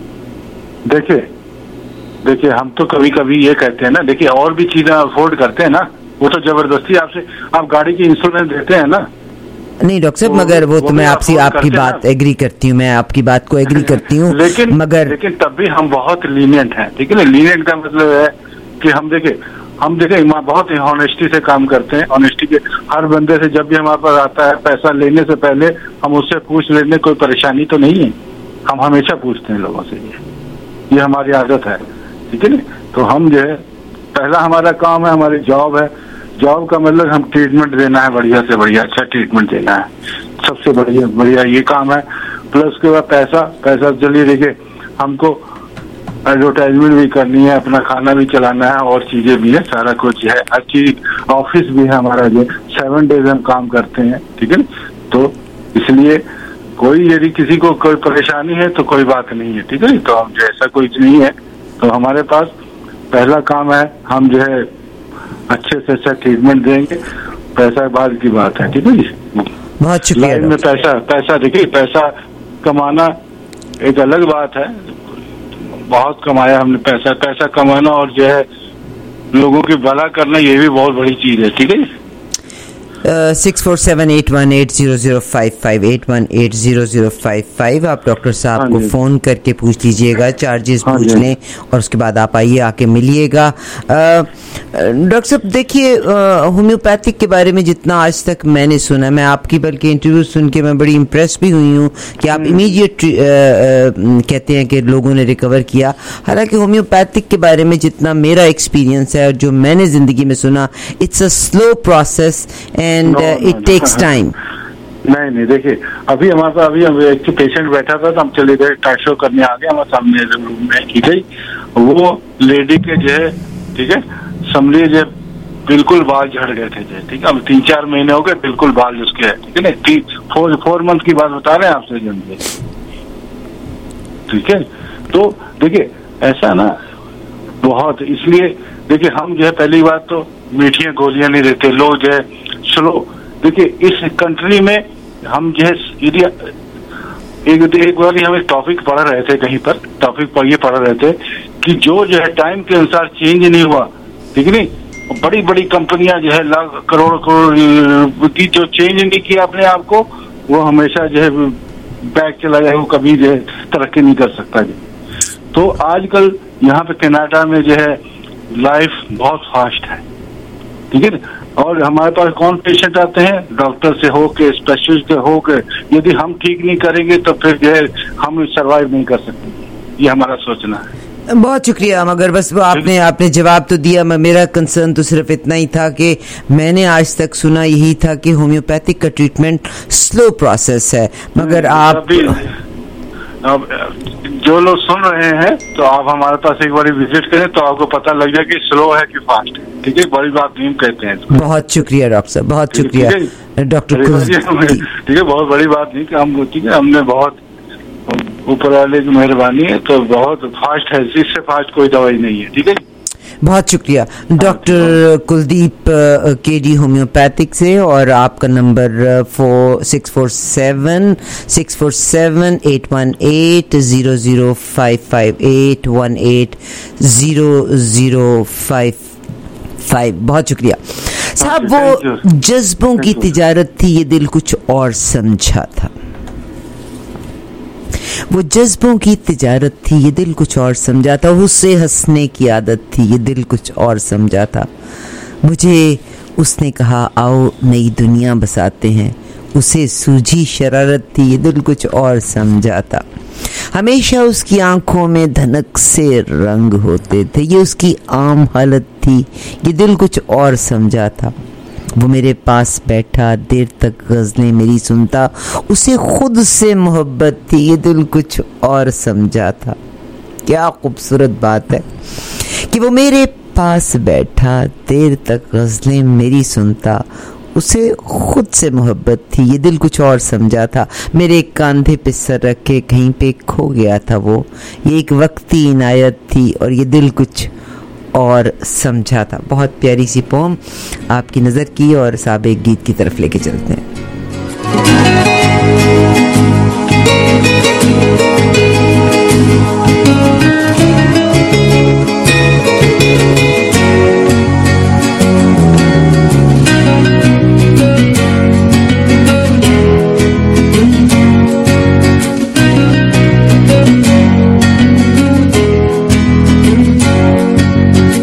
[SPEAKER 11] देखिए हम तो कभी कभी ये कहते हैं ना, देखिए और भी चीजें अफोर्ड करते हैं ना, वो तो जबरदस्ती आपसे, आप गाड़ी की इंश्योरेंस देते हैं ना।
[SPEAKER 4] नहीं डॉक्टर साहब, मगर वो तो मैं आपकी बात एग्री करती हूँ, मैं आपकी बात को एग्री करती हूँ, लेकिन
[SPEAKER 11] तब भी हम बहुत लीनियंट हैं, ठीक है ना। लीनियंट का मतलब है कि हम देखें बहुत ही ऑनेस्टी से काम करते हैं। ऑनेस्टी के हर बंदे से जब भी हमारे पास आता है, पैसा लेने से पहले हम उससे पूछ लेने कोई परेशानी तो नहीं है, हम हमेशा पूछते हैं लोगों से। ये हमारी आदत है, ठीक है ना। तो हम जो है, पहला हमारा काम है, हमारी जॉब है। जॉब का मतलब हम ट्रीटमेंट देना है, बढ़िया से बढ़िया अच्छा ट्रीटमेंट देना है, सबसे बढ़िया ये काम है। प्लस उसके बाद पैसा चलिए, देखिए हमको एडवर्टाइजमेंट भी करनी है, अपना खाना भी चलाना है, और चीजें भी है, सारा कुछ है, हर चीज। ऑफिस भी है हमारा, जो 7 days हम काम करते हैं, ठीक है ना। तो इसलिए कोई यदि किसी को कोई परेशानी है तो कोई बात नहीं है, ठीक है। तो हम जैसा कुछ नहीं है तो हमारे पास पहला काम है, हम जो है अच्छे से अच्छा ट्रीटमेंट देंगे, पैसा बाद की बात है, ठीक है जी।
[SPEAKER 3] बहुत शुक्रिया।
[SPEAKER 11] लाइफ में पैसा देखिए, पैसा कमाना एक अलग बात है, बहुत कमाया हमने पैसा कमाना और जो है लोगों की भला करना, ये भी बहुत बड़ी चीज है, ठीक है।
[SPEAKER 4] 6478180055 81800055 आप डॉक्टर साहब को फोन करके पूछ लीजिएगा, चार्जेस पूछ लें और उसके बाद आप आइए, आके मिलिएगा। डॉक्टर साहब देखिए, होम्योपैथिक के बारे में जितना आज तक मैंने सुना, मैं आपकी बल्कि इंटरव्यू सुन के मैं बड़ी इम्प्रेस भी हुई हूँ कि आप इमीडिएट कहते हैं कि लोगों ने रिकवर किया। हालांकि होम्योपैथिक के बारे में जितना मेरा एक्सपीरियंस है और जो मैंने जिंदगी में सुना, it's a slow process and it takes time.
[SPEAKER 11] नहीं देखिए, अभी हमारे पास अभी एक पेशेंट बैठा था तो हम चले गए टाइट शो करने आ गए हमारे सामने रूम में, ठीक है। वो लेडी के जो है, ठीक है, समझिए जो बिल्कुल बाल झड़ गए थे, ठीक है। अब 3-4 महीने हो गए, बिल्कुल बाल उसके है, ठीक है ना। 4 मंथ की बात बता रहे हैं आपसे जल्दी, ठीक है। तो देखिए ऐसा ना बहुत, इसलिए देखिए हम जो है पहली बात तो मीठियां गोलियां नहीं देते, लोग जो है स्लो। देखिए इस कंट्री में हम जो है यदि एक बार हम एक टॉपिक पढ़ रहे थे, कहीं पर टॉपिक पर ये पढ़ रहे थे कि जो है टाइम के अनुसार चेंज नहीं हुआ, ठीक है नहीं। बड़ी बड़ी कंपनियां जो है लाख करोड़ की जो चेंज नहीं किया अपने आप को, वो हमेशा जो है बैक चला जाए, वो कभी जो है तरक्की नहीं कर सकता जी। तो आजकल यहाँ पे कनाडा में जो है लाइफ बहुत फास्ट है, ठीक है। और हमारे पास कौन पेशेंट आते हैं, डॉक्टर से होके, स्पेशलिस्ट से होके, यदि हम ठीक नहीं करेंगे तो फिर जो है हम सर्वाइव नहीं कर सकते, ये हमारा सोचना है।
[SPEAKER 4] बहुत शुक्रिया, मगर बस वो आपने जवाब तो दिया। मेरा कंसर्न तो सिर्फ इतना ही था कि मैंने आज तक सुना यही था कि होम्योपैथिक का ट्रीटमेंट स्लो प्रोसेस है, मगर आप
[SPEAKER 11] अब जो लोग सुन रहे हैं तो आप हमारे पास एक बार विजिट करें तो आपको पता लग जाए कि स्लो है कि फास्ट है, ठीक है। बड़ी बात नहीं कहते हैं इसको।
[SPEAKER 4] बहुत शुक्रिया डॉक्टर साहब, बहुत शुक्रिया डॉक्टर,
[SPEAKER 11] ठीक है। बहुत बड़ी बात नहीं कि हम, ठीक है, हमने बहुत ऊपर वाले की मेहरबानी है, तो बहुत फास्ट है, इससे फास्ट कोई दवाई नहीं है, ठीक है।
[SPEAKER 4] बहुत शुक्रिया डॉक्टर कुलदीप केडी होम्योपैथिक से, और आपका नंबर 647-818-0055 818-0055। बहुत शुक्रिया साहब। वो जज्बों की तिजारत थी, ये दिल कुछ और समझा था। वो जज्बों की तिजारत थी, ये दिल कुछ और समझा था। उससे हंसने की आदत थी, ये दिल कुछ और समझा था। मुझे उसने कहा आओ नई दुनिया बसाते हैं, उसे सूझी शरारत थी, ये दिल कुछ और समझा था। हमेशा उसकी आंखों में धनक से रंग होते थे, ये उसकी आम हालत थी, ये दिल कुछ और समझा था। वो मेरे पास बैठा, देर तक गज़लें मेरी सुनता, उसे खुद से मोहब्बत थी, ये दिल कुछ और समझा था। क्या खूबसूरत बात है कि वो मेरे पास बैठा, देर तक गज़लें मेरी सुनता, उसे खुद से मोहब्बत थी, ये दिल कुछ और समझा था। मेरे कंधे पे सर रखे कहीं पे खो गया था वो, ये एक वक्ती इनायत थी और ये दिल कुछ और समझा था। बहुत प्यारी सी पोम आपकी नज़र की, और साहब एक गीत की तरफ लेके चलते हैं।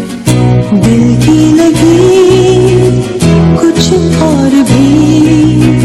[SPEAKER 10] दिल की लगी कुछ और भी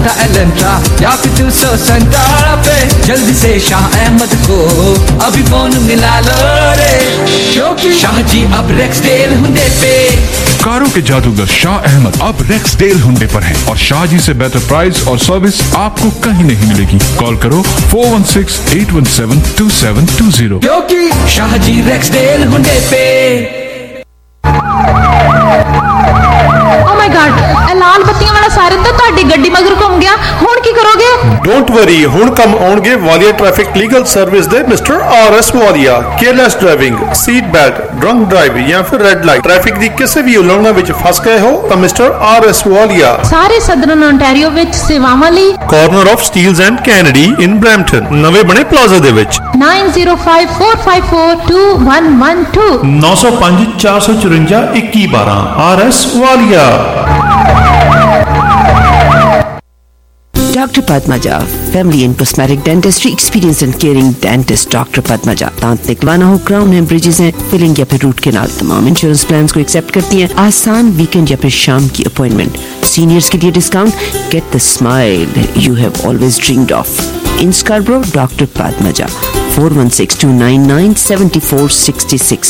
[SPEAKER 6] टाटा एलेंट्रा या फिर 217 पे जल्दी से शाह अहमद को अभी फोन मिला लो रे, क्योंकि शाह जी अब रेक्सडेल हुंडे पे।
[SPEAKER 12] कारों के जादूगर शाह अहमद अब रेक्सडेल हुंडे पर हैं और शाह जी से बेहतर प्राइस और सर्विस आपको कहीं नहीं मिलेगी। कॉल करो 416-817-2720,
[SPEAKER 6] क्योंकि शाह जी रेक्सडेल हुंडे पे।
[SPEAKER 7] ओ माय गॉड, लाल बत्तियां वाला सायरन तो ਤੁਹਾਡੀ ਗੱਡੀ ਮਗਰ ਘੁੰਮ ਗਿਆ, ਹੁਣ ਕੀ ਕਰੋਗੇ?
[SPEAKER 13] डोंट वरी, हुण कम आउणगे वालिया ट्रैफिक लीगल सर्विस दे mister RS Walia. Careless driving, seat belt, drunk drive या फिर रेड लाइट ट्रैफिक दी किसी भी उल्लंघना विच फस गए हो तो मिस्टर RS वालिया
[SPEAKER 7] ਸਾਰੇ ਸਦਰਨ ontario ਵਿੱਚ ਸੇਵਾਵਾਂ ਲਈ
[SPEAKER 13] corner of Steeles and Kennedy in Brampton नवे बने प्लाजा दे विच
[SPEAKER 7] 9054542112
[SPEAKER 13] 905 454 2112 RS Walia.
[SPEAKER 4] Dr. Padmaja, family and cosmetic dentistry, experienced and caring dentist Dr. Padmaja। दांत निकलवाना हो, क्राउन है, ब्रिजेस हैं, फिलिंग या फिर रूट केनाल, तमाम इंश्योरेंस प्लान्स को एक्सेप्ट करती हैं। आसान वीकेंड या फिर शाम की अपॉइंटमेंट, सीनियर्स के लिए discount, get the smile you have always dreamed of. In Scarborough, doctor Padmaja, 416-299-7466,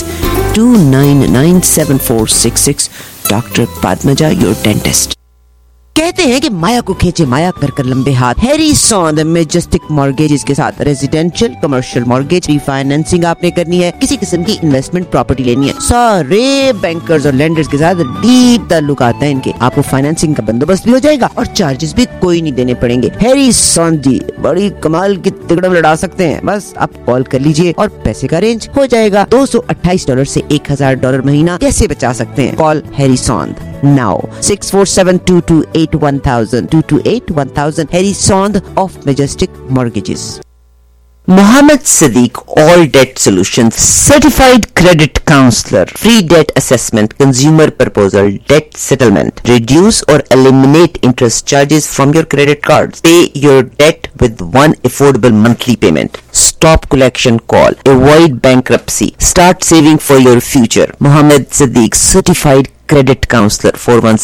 [SPEAKER 4] 299-7466, doctor Padmaja, your dentist. कहते हैं कि माया को खींचे माया कर लंबे हाथ। हैरी सॉन्द मेजेस्टिक मॉर्गेजेस के साथ रेजिडेंशियल कमर्शियल मॉर्गेज रीफाइनेंसिंग आपने करनी है, किसी किस्म की इन्वेस्टमेंट प्रॉपर्टी लेनी है, सारे बैंकर्स और लेंडर्स के साथ डीप ताल्लुक आता है इनके। आपको फाइनेंसिंग का बंदोबस्त भी हो जाएगा और चार्जेस भी कोई नहीं देने पड़ेंगे। हैरी सॉन्द जी बड़ी कमाल की तिकड़म लड़ा सकते हैं, बस आप कॉल कर लीजिए और पैसे का अरेंज हो जाएगा। $228 से $1000 महीना कैसे बचा सकते हैं? Call Harry Sond now 647-228-1000 228-1000 Harry Sond of Majestic Mortgages। Mohammed Sadiq, all debt solutions, certified credit counselor, free debt assessment, consumer proposal, debt settlement, reduce or eliminate interest charges from your credit cards, pay your debt with one affordable monthly payment, stop collection, call, avoid bankruptcy, start saving for your future. Mohammed Sadiq, certified credit counselor,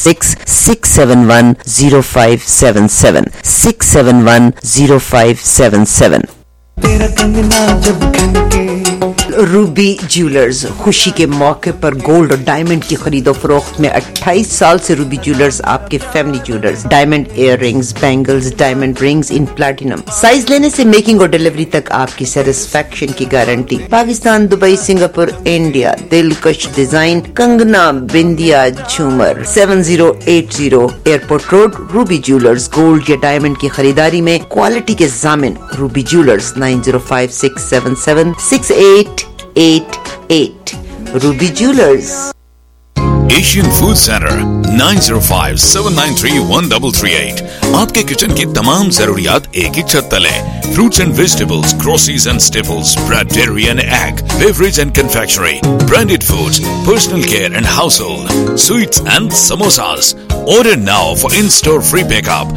[SPEAKER 4] 416-671-0577 671-0577।
[SPEAKER 9] तेरा कंगना जब खनके।
[SPEAKER 4] Ruby jewellers खुशी के मौके पर gold और diamond की खरीदो फरोख्त में 28 साल से रूबी ज्वेलर्स आपके family jewellers, diamond earrings, bangles, diamond rings in platinum, size लेने से मेकिंग और डिलीवरी तक आपकी सेटिस्फेक्शन की guarantee. Pakistan, Dubai, Singapore, India, दिलकश डिजाइन, कंगना, बिंदिया, झूमर। 7080 Airport Road, Ruby jewellers. Gold या डायमंड की खरीदारी में क्वालिटी के जामिन Ruby jewellers. 9056776888 Ruby jewellers.
[SPEAKER 14] Asian food centre 9057931338। आपके किचन की तमाम जरूरियात एक ही छत तले। Fruits and vegetables, groceries and staples, bread, dairy and egg, beverage and confectionery, branded foods, personal care and household, sweets and samosas. Order now for in-store free pickup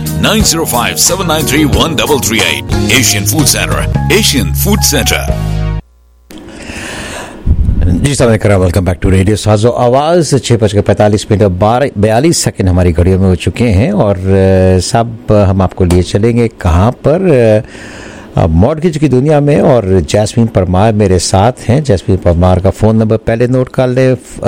[SPEAKER 14] 9057931338। Asian Food Center, Asian Food Center।
[SPEAKER 3] जी साहब कराम, welcome back to radio Saazo आवाज़। 6:45 हमारी घड़ियों में हो चुके हैं और साहब हम आपको लिए चलेंगे कहाँ पर? मॉर्गेज की दुनिया में, और जैस्मीन परमार मेरे साथ हैं। जैस्मीन परमार का फ़ोन नंबर पहले नोट कर ले,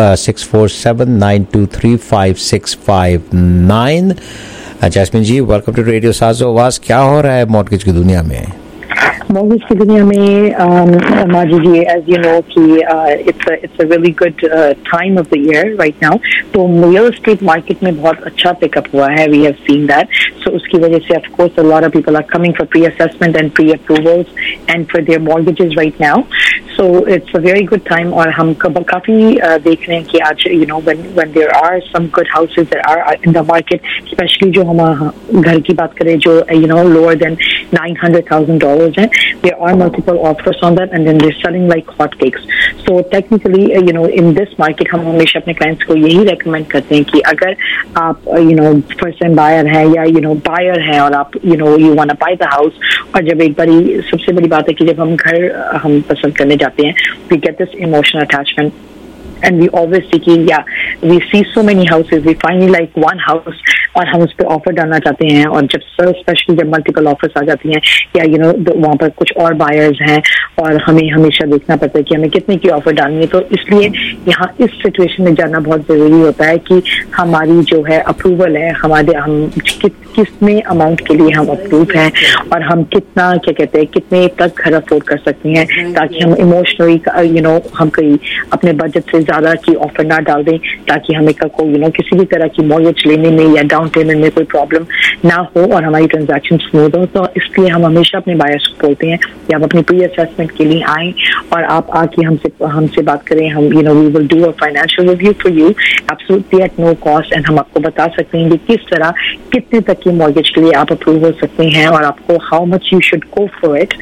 [SPEAKER 3] 647-923-5659। Jasmine ji, welcome to radio Saazo Awaaz. क्या हो रहा है मॉर्गेज की दुनिया में?
[SPEAKER 15] Mortgage की दुनिया में माजी जी, as you know कि it's a really good time of the year right now। तो real estate market में बहुत अच्छा pickup हुआ है, we have seen that। So उसकी वजह से of course a lot of people are coming for pre-assessment and pre-approvals and for their mortgages right now। So it's a very good time और हम काफी देख रहे हैं कि आज when there are some good houses that are in the market, especially जो हम घर की बात करें जो lower than $900,000 हैं, there are multiple offers on that and then they're selling like hotcakes। So technically in this market हम हमेशा अपने clients को यही recommend करते हैं कि अगर आप first time buyer हैं या buyer हैं और आप you want to buy the house, और जब एक बारी सबसे बड़ी बात है कि जब हम घर हम पसंद करने जाते हैं, we get this emotional attachment and we always see कि we see so many houses, we finally like one house और हम उस पर ऑफर डालना चाहते हैं, और जब स्पेशली जब मल्टीपल ऑफर्स आ जाती हैं या वहाँ पर कुछ और बायर्स हैं और हमें हमेशा देखना पड़ता है कि हमें कितने की ऑफर डालनी है, तो इसलिए यहाँ इस सिचुएशन में जाना बहुत जरूरी होता है कि हमारी जो है अप्रूवल है, हम कितने अमाउंट के लिए हम अप्रूव हैं और हम कितना कितने तक घर अफोर्ड कर सकते हैं, ताकि हम इमोशनली हम कहीं अपने बजट से ज्यादा की ऑफर ना डाल दें, ताकि हमें को किसी भी तरह की मॉर्गेज लेने में या डाउन पेमेंट में कोई प्रॉब्लम ना हो और हमारी ट्रांजैक्शन स्मूथ हो। तो इसलिए हम हमेशा अपने बायर्स को बोलते हैं कि आप अपनी प्री असेसमेंट के लिए आएं और आप आके हमसे बात करें। हम we will do a financial review for you absolutely at no cost, and हम आपको बता सकते हैं कि किस तरह कितने तक की मॉर्गेज के लिए आप अप्रूव हो सकते हैं और आपको how much you should go for it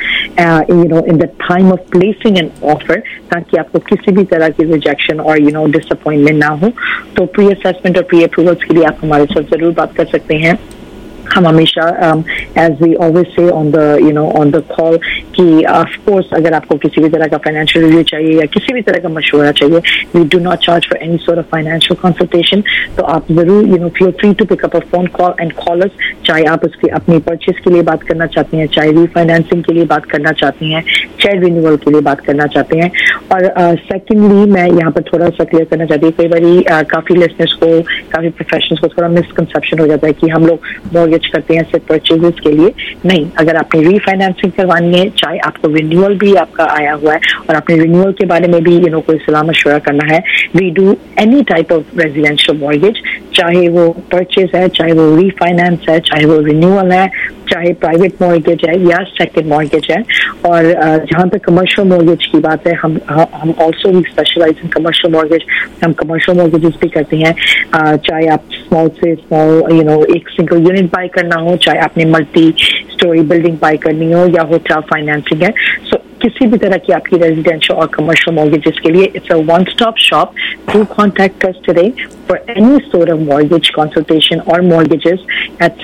[SPEAKER 15] in the time of placing an offer, ताकि आपको किसी भी तरह की रिजेक्शन और डिसअपॉइंटमेंट ना हो। तो प्री असेसमेंट और प्री अप्रूवल्स के लिए आप हमारे साथ जरूर बात कर सकते हैं। हम हमेशा एज वी ऑलवेज से ऑन द कॉल कि ऑफ कोर्स अगर आपको किसी भी तरह का फाइनेंशियल रिव्यू चाहिए या किसी भी तरह का मशवरा चाहिए, we do not charge for any sort of financial consultation. तो आप जरूर feel free to pick up a phone call and call us, चाहे आप उसकी अपनी परचेज के लिए बात करना चाहते हैं, चाहे रीफाइनेंसिंग के लिए बात करना चाहते हैं, चाहे रिन्यूअल के लिए बात करना चाहते हैं। और सेकेंडली मैं यहाँ पर थोड़ा सा क्लियर करना चाहती हूँ, कई बार काफी लिसनर्स को, काफी प्रोफेशनल्स को थोड़ा मिसकंसेप्शन हो जाता है कि हम लोग मॉर्गेज करते हैं सिर्फ परचेजेस के लिए। नहीं, अगर आपने रीफाइनेंसिंग करवानी है, चाहे आपको रिन्यूअल भी आपका आया हुआ है और आपने रिन्यूअल के बारे में भी कोई सलाह मशवरा करना है, we do any type of residential mortgage, चाहे वो परचेज है, चाहे वो रीफाइनेंस है, चाहे वो रिन्यूअल है, चाहे प्राइवेट मॉर्गेज है या सेकंड मॉर्गेज है। और जहाँ तक कमर्शियल मॉर्गेज की बात है, हम also we specialize in commercial mortgage. हम कमर्शियल मॉर्गेजेस भी करते हैं, चाहे आप स्मॉल से स्मॉल एक सिंगल यूनिट बाय करना हो, चाहे आपने मल्टी स्टोरी बिल्डिंग बाय करनी हो या होटल फाइनेंसिंग है। सो किसी भी तरह की आपकी रेजिडेंशियल और कमर्शियल मॉर्गेजेस के लिए it's a one stop shop. Do contact us today for any sort of mortgage consultation और मॉर्गेजेस एट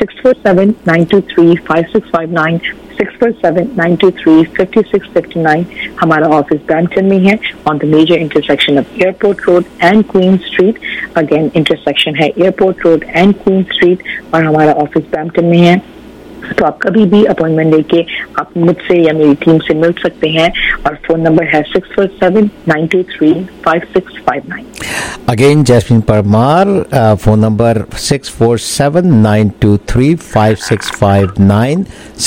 [SPEAKER 15] 647-923-5659 647-923-5659। हमारा ऑफिस ब्रैम्पटन में है on the major intersection of Airport Road and Queen Street. Again intersection है Airport Road and Queen Street और हमारा office Brampton में है। तो आप कभी भी अपॉइंटमेंट लेके आप मुझसे या मेरी टीम से मिल सकते हैं और फोन नंबर है 647-923-5659।
[SPEAKER 3] Again Jasmine Parmar, phone number 647-923-5659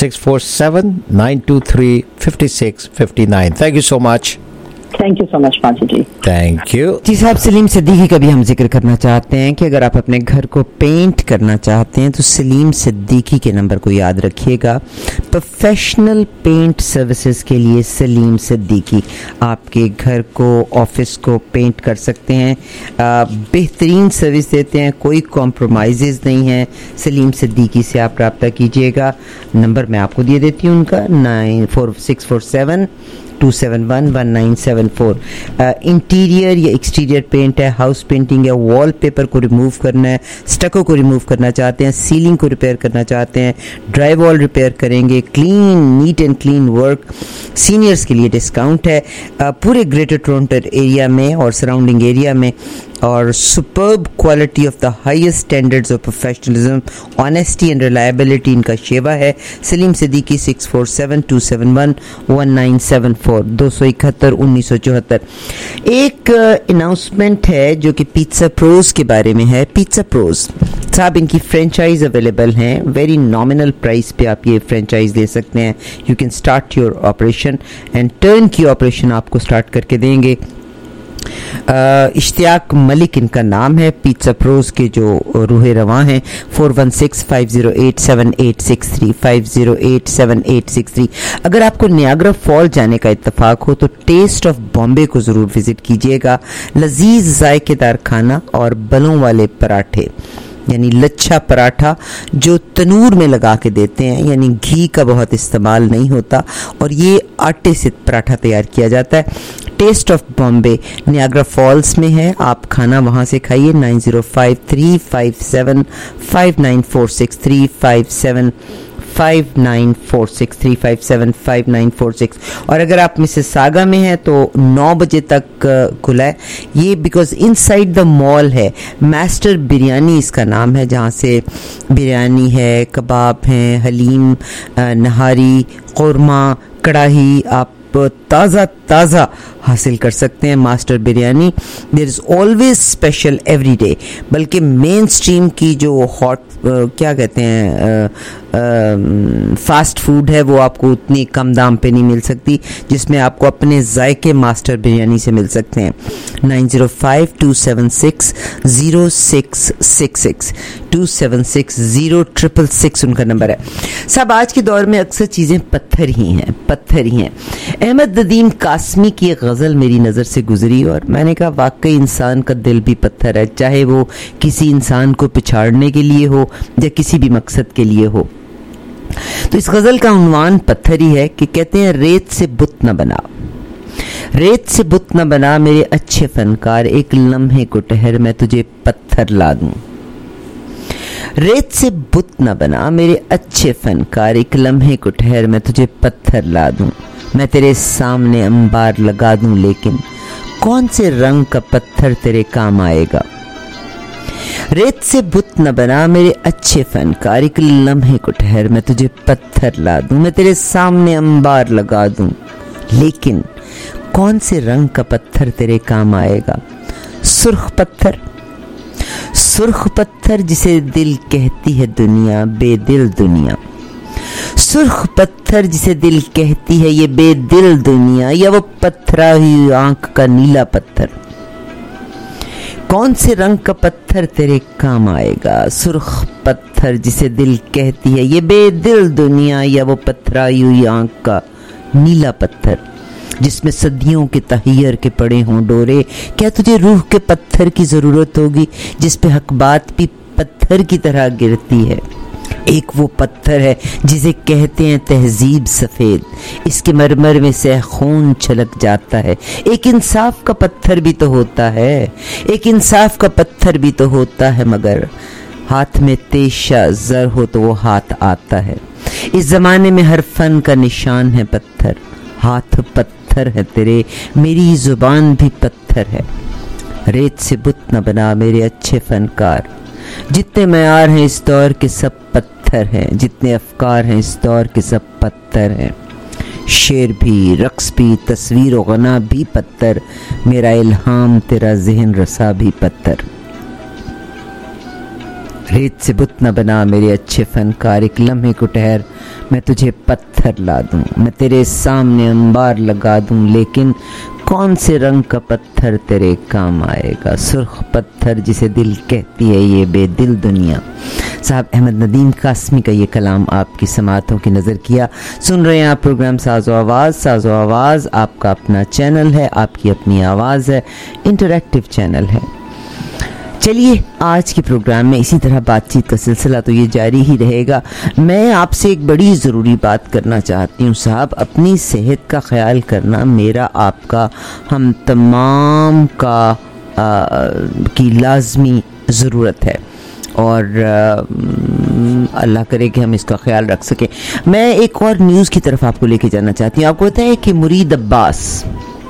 [SPEAKER 3] 647-923-5659। Thank you so much.
[SPEAKER 15] Thank you so much पाजी जी।
[SPEAKER 3] थैंक यू
[SPEAKER 4] जी साहब, सलीम सिद्दीकी का भी हम जिक्र करना चाहते हैं कि अगर आप अपने घर को पेंट करना चाहते हैं तो सलीम सिद्दीकी के नंबर को याद रखिएगा। प्रोफेशनल पेंट सर्विसेज के लिए सलीम सिद्दीकी आपके घर को, ऑफिस को पेंट कर सकते हैं। बेहतरीन सर्विस देते हैं, कोई कॉम्प्रोमाइज़ नहीं है। सलीम सिद्दीकी से आप रब्ता कीजिएगा। नंबर मैं आपको दे देती हूँ उनका 946472711974। इंटीरियर या एक्सटीरियर पेंट है, हाउस पेंटिंग है, वॉल पेपर को रिमूव करना है, स्टको को रिमूव करना चाहते हैं, सीलिंग को रिपेयर करना चाहते हैं, ड्राई वॉल रिपेयर करेंगे, clean neat and clean work. Seniors के लिए डिस्काउंट है पूरे ग्रेटर टोरंटो एरिया में और सराउंडिंग एरिया में, और superb quality of the highest standards of professionalism, honesty and reliability इनका शेवा है। सलीम सिद्दीकी 647-271-1974 271-1974। एक अनाउंसमेंट है जो कि पिज्जा प्रोज के बारे में है। पिज्जा प्रोज साहब, इनकी फ्रेंचाइज अवेलेबल हैं, वेरी नॉमिनल प्राइस पे आप ये फ्रेंचाइज ले सकते हैं। You can start your operation and turnkey operation आपको स्टार्ट करके देंगे। इश्तियाक मलिक इनका नाम है। पिज्जा प्रोज के जो रूहे रवां हैं 416-508-7863 508-7863। अगर आपको नियाग्रा फॉल जाने का इत्तेफाक हो तो टेस्ट ऑफ बॉम्बे को ज़रूर विजिट कीजिएगा। लजीज जायकेदार खाना और बलों वाले पराठे, यानी लच्छा पराठा जो तनूर में लगा के देते हैं, यानी घी का बहुत इस्तेमाल नहीं होता और ये आटे से पराठा तैयार किया जाता है। Taste of Bombay Niagara Falls में है, आप खाना वहाँ से खाइए। 9053575946 357 5946 3575946। और अगर आप मिसिसागा में हैं तो 9 बजे तक खुला है ये, बिकॉज इनसाइड द मॉल है। मास्टर बिरयानी इसका नाम है, जहाँ से बिरयानी है, कबाब हैं, हलीम, नहारी, कौरमा, कढ़ाई आप ताज़ा ताज़ा हासिल कर सकते हैं। Master biryani, there is always special every day. बल्कि मेन स्ट्रीम की जो हॉट क्या कहते हैं फास्ट फूड है वो आपको उतनी कम दाम पे नहीं मिल सकती, जिसमें आपको अपने जायके मास्टर बिरयानी से मिल सकते हैं। 9052760666 2760666 उनका नंबर है। सब आज के दौर में अक्सर चीज़ें पत्थर ही हैं। अहमद नदीम कासमी की एक गज़ल मेरी नज़र से गुजरी और मैंने कहा वाकई इंसान का दिल भी पत्थर है, चाहे वो किसी इंसान को पिछाड़ने के लिए हो या किसी भी मकसद के लिए हो। तो इस गज़ल का उन्वान पत्थर ही है कि कहते हैं रेत से बुत न बना, रेत से बुत न बना मेरे अच्छे फनकार, एक लम्हे को ठहर मैं तुझे पत्थर ला दूं। रेत से बुत न बना मेरे अच्छे फनकार, एक लम्हे को ठहर मैं तुझे पत्थर ला दूं। मैं तेरे सामने अंबार लगा दूं, लेकिन कौन से रंग का पत्थर तेरे काम आएगा। रेत से बुत न बना मेरे अच्छे फनकार, एक लम्हे को ठहर मैं तुझे पत्थर ला दूं। मैं तेरे सामने अंबार लगा दूं, लेकिन कौन से रंग का पत्थर तेरे काम आएगा। सुर्ख पत्थर, सुर्ख पत्थर जिसे दिल कहती है दुनिया, बेदिल दुनिया। सुर्ख पत्थर जिसे दिल कहती है ये बेदिल दुनिया, या वो पत्थरा हुई आंख का नीला पत्थर। कौन से रंग का पत्थर तेरे काम आएगा। सुर्ख पत्थर जिसे दिल कहती है ये बेदिल दुनिया, या वो पत्थराई हुई आंख का नीला पत्थर जिसमें सदियों के तहैयर के पड़े हों डोरे। क्या तुझे रूह के पत्थर की जरूरत होगी जिस पे हक बात भी पत्थर की तरह गिरती है। एक वो पत्थर है जिसे कहते हैं तहजीब सफेद, इसके मरमर में से खून छलक जाता है। एक इंसाफ का पत्थर भी तो होता है, एक इंसाफ का पत्थर भी तो होता है, मगर हाथ में तेशा जर हो तो वो हाथ आता है। इस जमाने में हर फन का निशान है पत्थर, हाथ पत्थर है तेरे, मेरी जुबान भी पत्थर है। रेत से बुत न बना मेरे अच्छे फनकार, जितने मयार हैं इस दौर के सब पत्थर हैं, जितने अफकार हैं इस दौर के सब पत्थर हैं। शेर भी, रक्स भी, तस्वीर और गना भी पत्थर, मेरा इल्हाम तेरा ज़हन रसा भी पत्थर। रेत से बुत न बना मेरे अच्छे फनकार, एक लम्हे को ठहर मैं तुझे पत्थर ला दूं। मैं तेरे सामने अंबार लगा दूं, लेकिन कौन से रंग का पत्थर तेरे काम आएगा। सुर्ख पत्थर जिसे दिल कहती है ये बेदिल दुनिया। साहब अहमद नदीम कासमी का ये कलाम आपकी समातों की नज़र किया। सुन रहे हैं आप प्रोग्राम साज़ो आवाज़। साज़ो आवाज़ आपका अपना चैनल है, आपकी अपनी आवाज़ है, इंटरैक्टिव चैनल है। चलिए आज के प्रोग्राम में इसी तरह बातचीत का सिलसिला तो ये जारी ही रहेगा। मैं आपसे एक बड़ी ज़रूरी बात करना चाहती हूँ साहब। अपनी सेहत का ख्याल करना मेरा, आपका, हम तमाम का की लाजमी ज़रूरत है और अल्लाह करे कि हम इसका ख्याल रख सकें। मैं एक और न्यूज़ की तरफ आपको लेके जाना चाहती हूँ। आपको पता है कि मुरीद अब्बास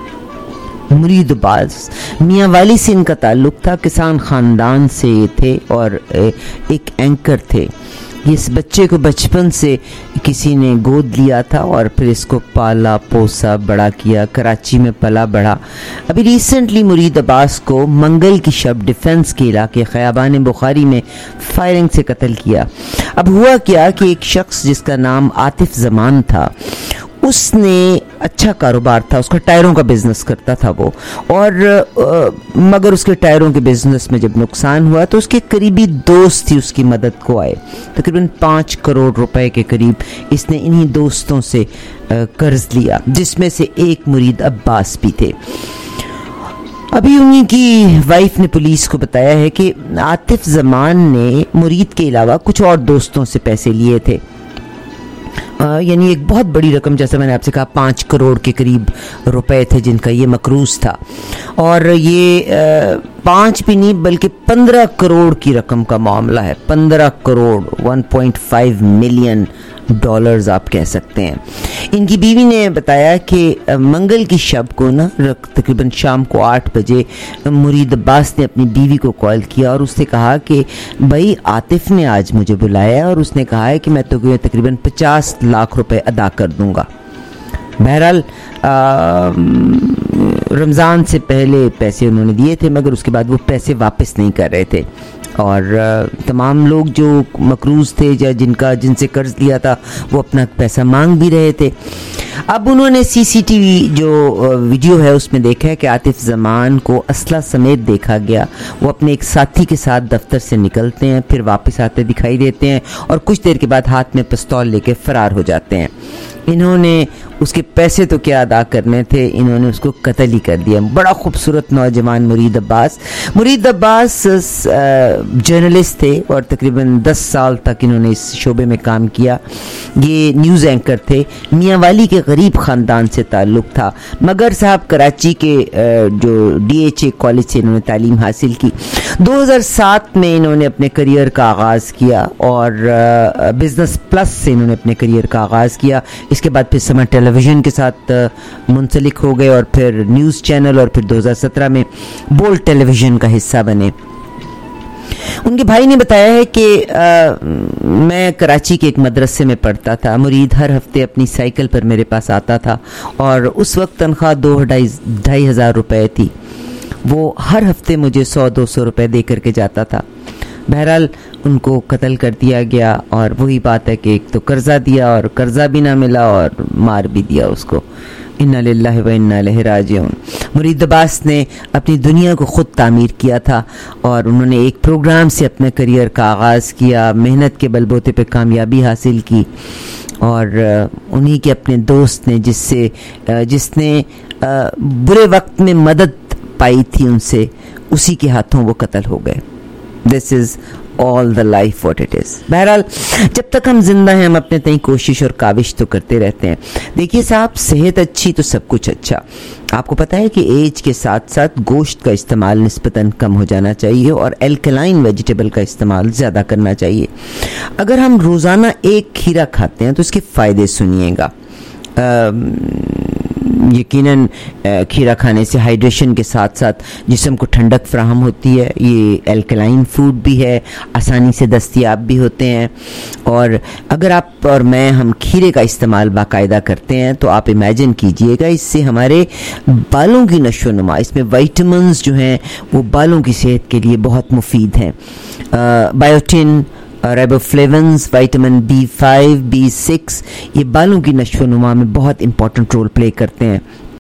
[SPEAKER 4] मियाँ वाली से इनका ताल्लुक था, किसान ख़ानदान से थे और एक एंकर थे। इस बच्चे को बचपन से किसी ने गोद लिया था और फिर इसको पाला पोसा बड़ा किया, कराची में पला बढ़ा। अभी रिसेंटली मुरीद अब्बास को मंगल की शब डिफेंस के इलाके ख़याबान बुखारी में फायरिंग से कत्ल किया। अब हुआ क्या कि एक शख्स जिसका नाम आतिफ जमान था, उसने अच्छा कारोबार था, उसका टायरों का बिजनेस करता था वो, और मगर उसके टायरों के बिजनेस में जब नुकसान हुआ तो उसके करीबी दोस्त ही उसकी मदद को आए। तकरीबन 5 करोड़ रुपए के करीब इसने इन्हीं दोस्तों से कर्ज लिया, जिसमें से एक मुरीद अब्बास भी थे। अभी उन्हीं की वाइफ ने पुलिस को बताया है कि आतिफ जमान ने मुरीद के अलावा कुछ और दोस्तों से पैसे लिए थे, यानी एक बहुत बड़ी रकम, जैसा मैंने आपसे कहा 5 करोड़ के करीब रुपए थे जिनका ये मकरूज था। और ये 5 भी नहीं बल्कि 15 करोड़ की रकम का मामला है। 15 करोड़, 1.5 मिलियन डॉलर्स आप कह सकते हैं। इनकी बीवी ने बताया कि मंगल की शब को ना तकरीबन शाम को 8 बजे मुरीद अब्बास ने अपनी बीवी को कॉल किया और उससे कहा कि भाई आतिफ ने आज मुझे बुलाया और उसने कहा है कि मैं तो तकरीबन 50 लाख रुपए अदा कर दूंगा। बहरहाल रमज़ान से पहले पैसे उन्होंने दिए थे मगर उसके बाद वो पैसे वापस नहीं कर रहे थे और तमाम लोग जो मकरूज़ थे या जिनसे कर्ज लिया था वो अपना पैसा मांग भी रहे थे। अब उन्होंने सीसीटीवी जो वीडियो है उसमें देखा है कि आतिफ जमान को असला समेत देखा गया। वो अपने एक साथी के साथ दफ्तर से निकलते हैं, फिर वापस आते दिखाई देते हैं और कुछ देर के बाद हाथ में पिस्तौल लेके फरार हो जाते हैं। इन्होंने उसके पैसे तो क्या अदा करने थे, इन्होंने उसको कत्ल ही कर दिया। बड़ा खूबसूरत नौजवान मुरीद अब्बास जर्नलिस्ट थे और तकरीबन 10 साल तक इन्होंने इस शोबे में काम किया। ये न्यूज़ एंकर थे। मियांवाली के गरीब ख़ानदान से ताल्लुक़ था मगर साहब कराची के जो DHA कॉलेज से इन्होंने तालीम हासिल की। 2007 में इन्होंने अपने करियर का आगाज़ किया और बिजनेस प्लस से इन्होंने अपने करियर का आगाज़ किया। इसके बाद फिर समय टेलीविज़न के साथ मुंसलिक हो गए और फिर न्यूज़ चैनल और फिर 2017 में बोल्ड टेलीविज़न का हिस्सा बने। उनके भाई ने बताया है कि मैं कराची के एक मदरसे में पढ़ता था। मुरीद हर हफ्ते अपनी साइकिल पर मेरे पास आता था और उस वक्त तनख्वाह 2-2.5 हज़ार रुपये थी। वो हर हफ्ते मुझे 100-200 रुपये दे करके जाता था। बहरहाल उनको कत्ल कर दिया गया और वही बात है कि एक तो कर्जा दिया और कर्जा भी ना मिला और मार भी दिया उसको। इन्ना लिल्लाहि व इन्ना इलैहि राजिऊन। मुरीद अब्बास ने अपनी दुनिया को ख़ुद तामीर किया था और उन्होंने एक प्रोग्राम से अपने करियर का आगाज़ किया, मेहनत के बलबूते पे कामयाबी हासिल की और उन्हीं के अपने दोस्त ने जिसने बुरे वक्त में मदद पाई थी उनसे, उसी के हाथों वो कत्ल हो गए। This is all the life what it is. बहरहाल जब तक हम जिंदा हैं हम अपने तय कोशिश और काविश तो करते रहते हैं। देखिए साहब, सेहत अच्छी तो सब कुछ अच्छा। आपको पता है कि एज के साथ साथ गोश्त का इस्तेमाल निस्बतन कम हो जाना चाहिए और एल्कलाइन वेजिटेबल का इस्तेमाल ज़्यादा करना चाहिए। अगर हम रोज़ाना एक खीरा खाते हैं तो इसके फ़ायदे सुनिएगा। यकीनन खीरा खाने से हाइड्रेशन के साथ साथ जिस्म को ठंडक फराहम होती है। ये एल्कलाइन फूड भी है, आसानी से दस्तयाब भी होते हैं और अगर आप और मैं हम खीरे का इस्तेमाल बाकायदा करते हैं तो आप इमेजिन कीजिएगा इससे हमारे बालों की नशोनुमा, इसमें विटामिन्स जो हैं वो बालों की सेहत के लिए बहुत मुफीद हैं। बायोटिन, राइबोफ्लेविन्स, विटामिन B5, B6 ये बालों की नशोनुमा में बहुत इंपॉर्टेंट रोल प्ले करते हैं।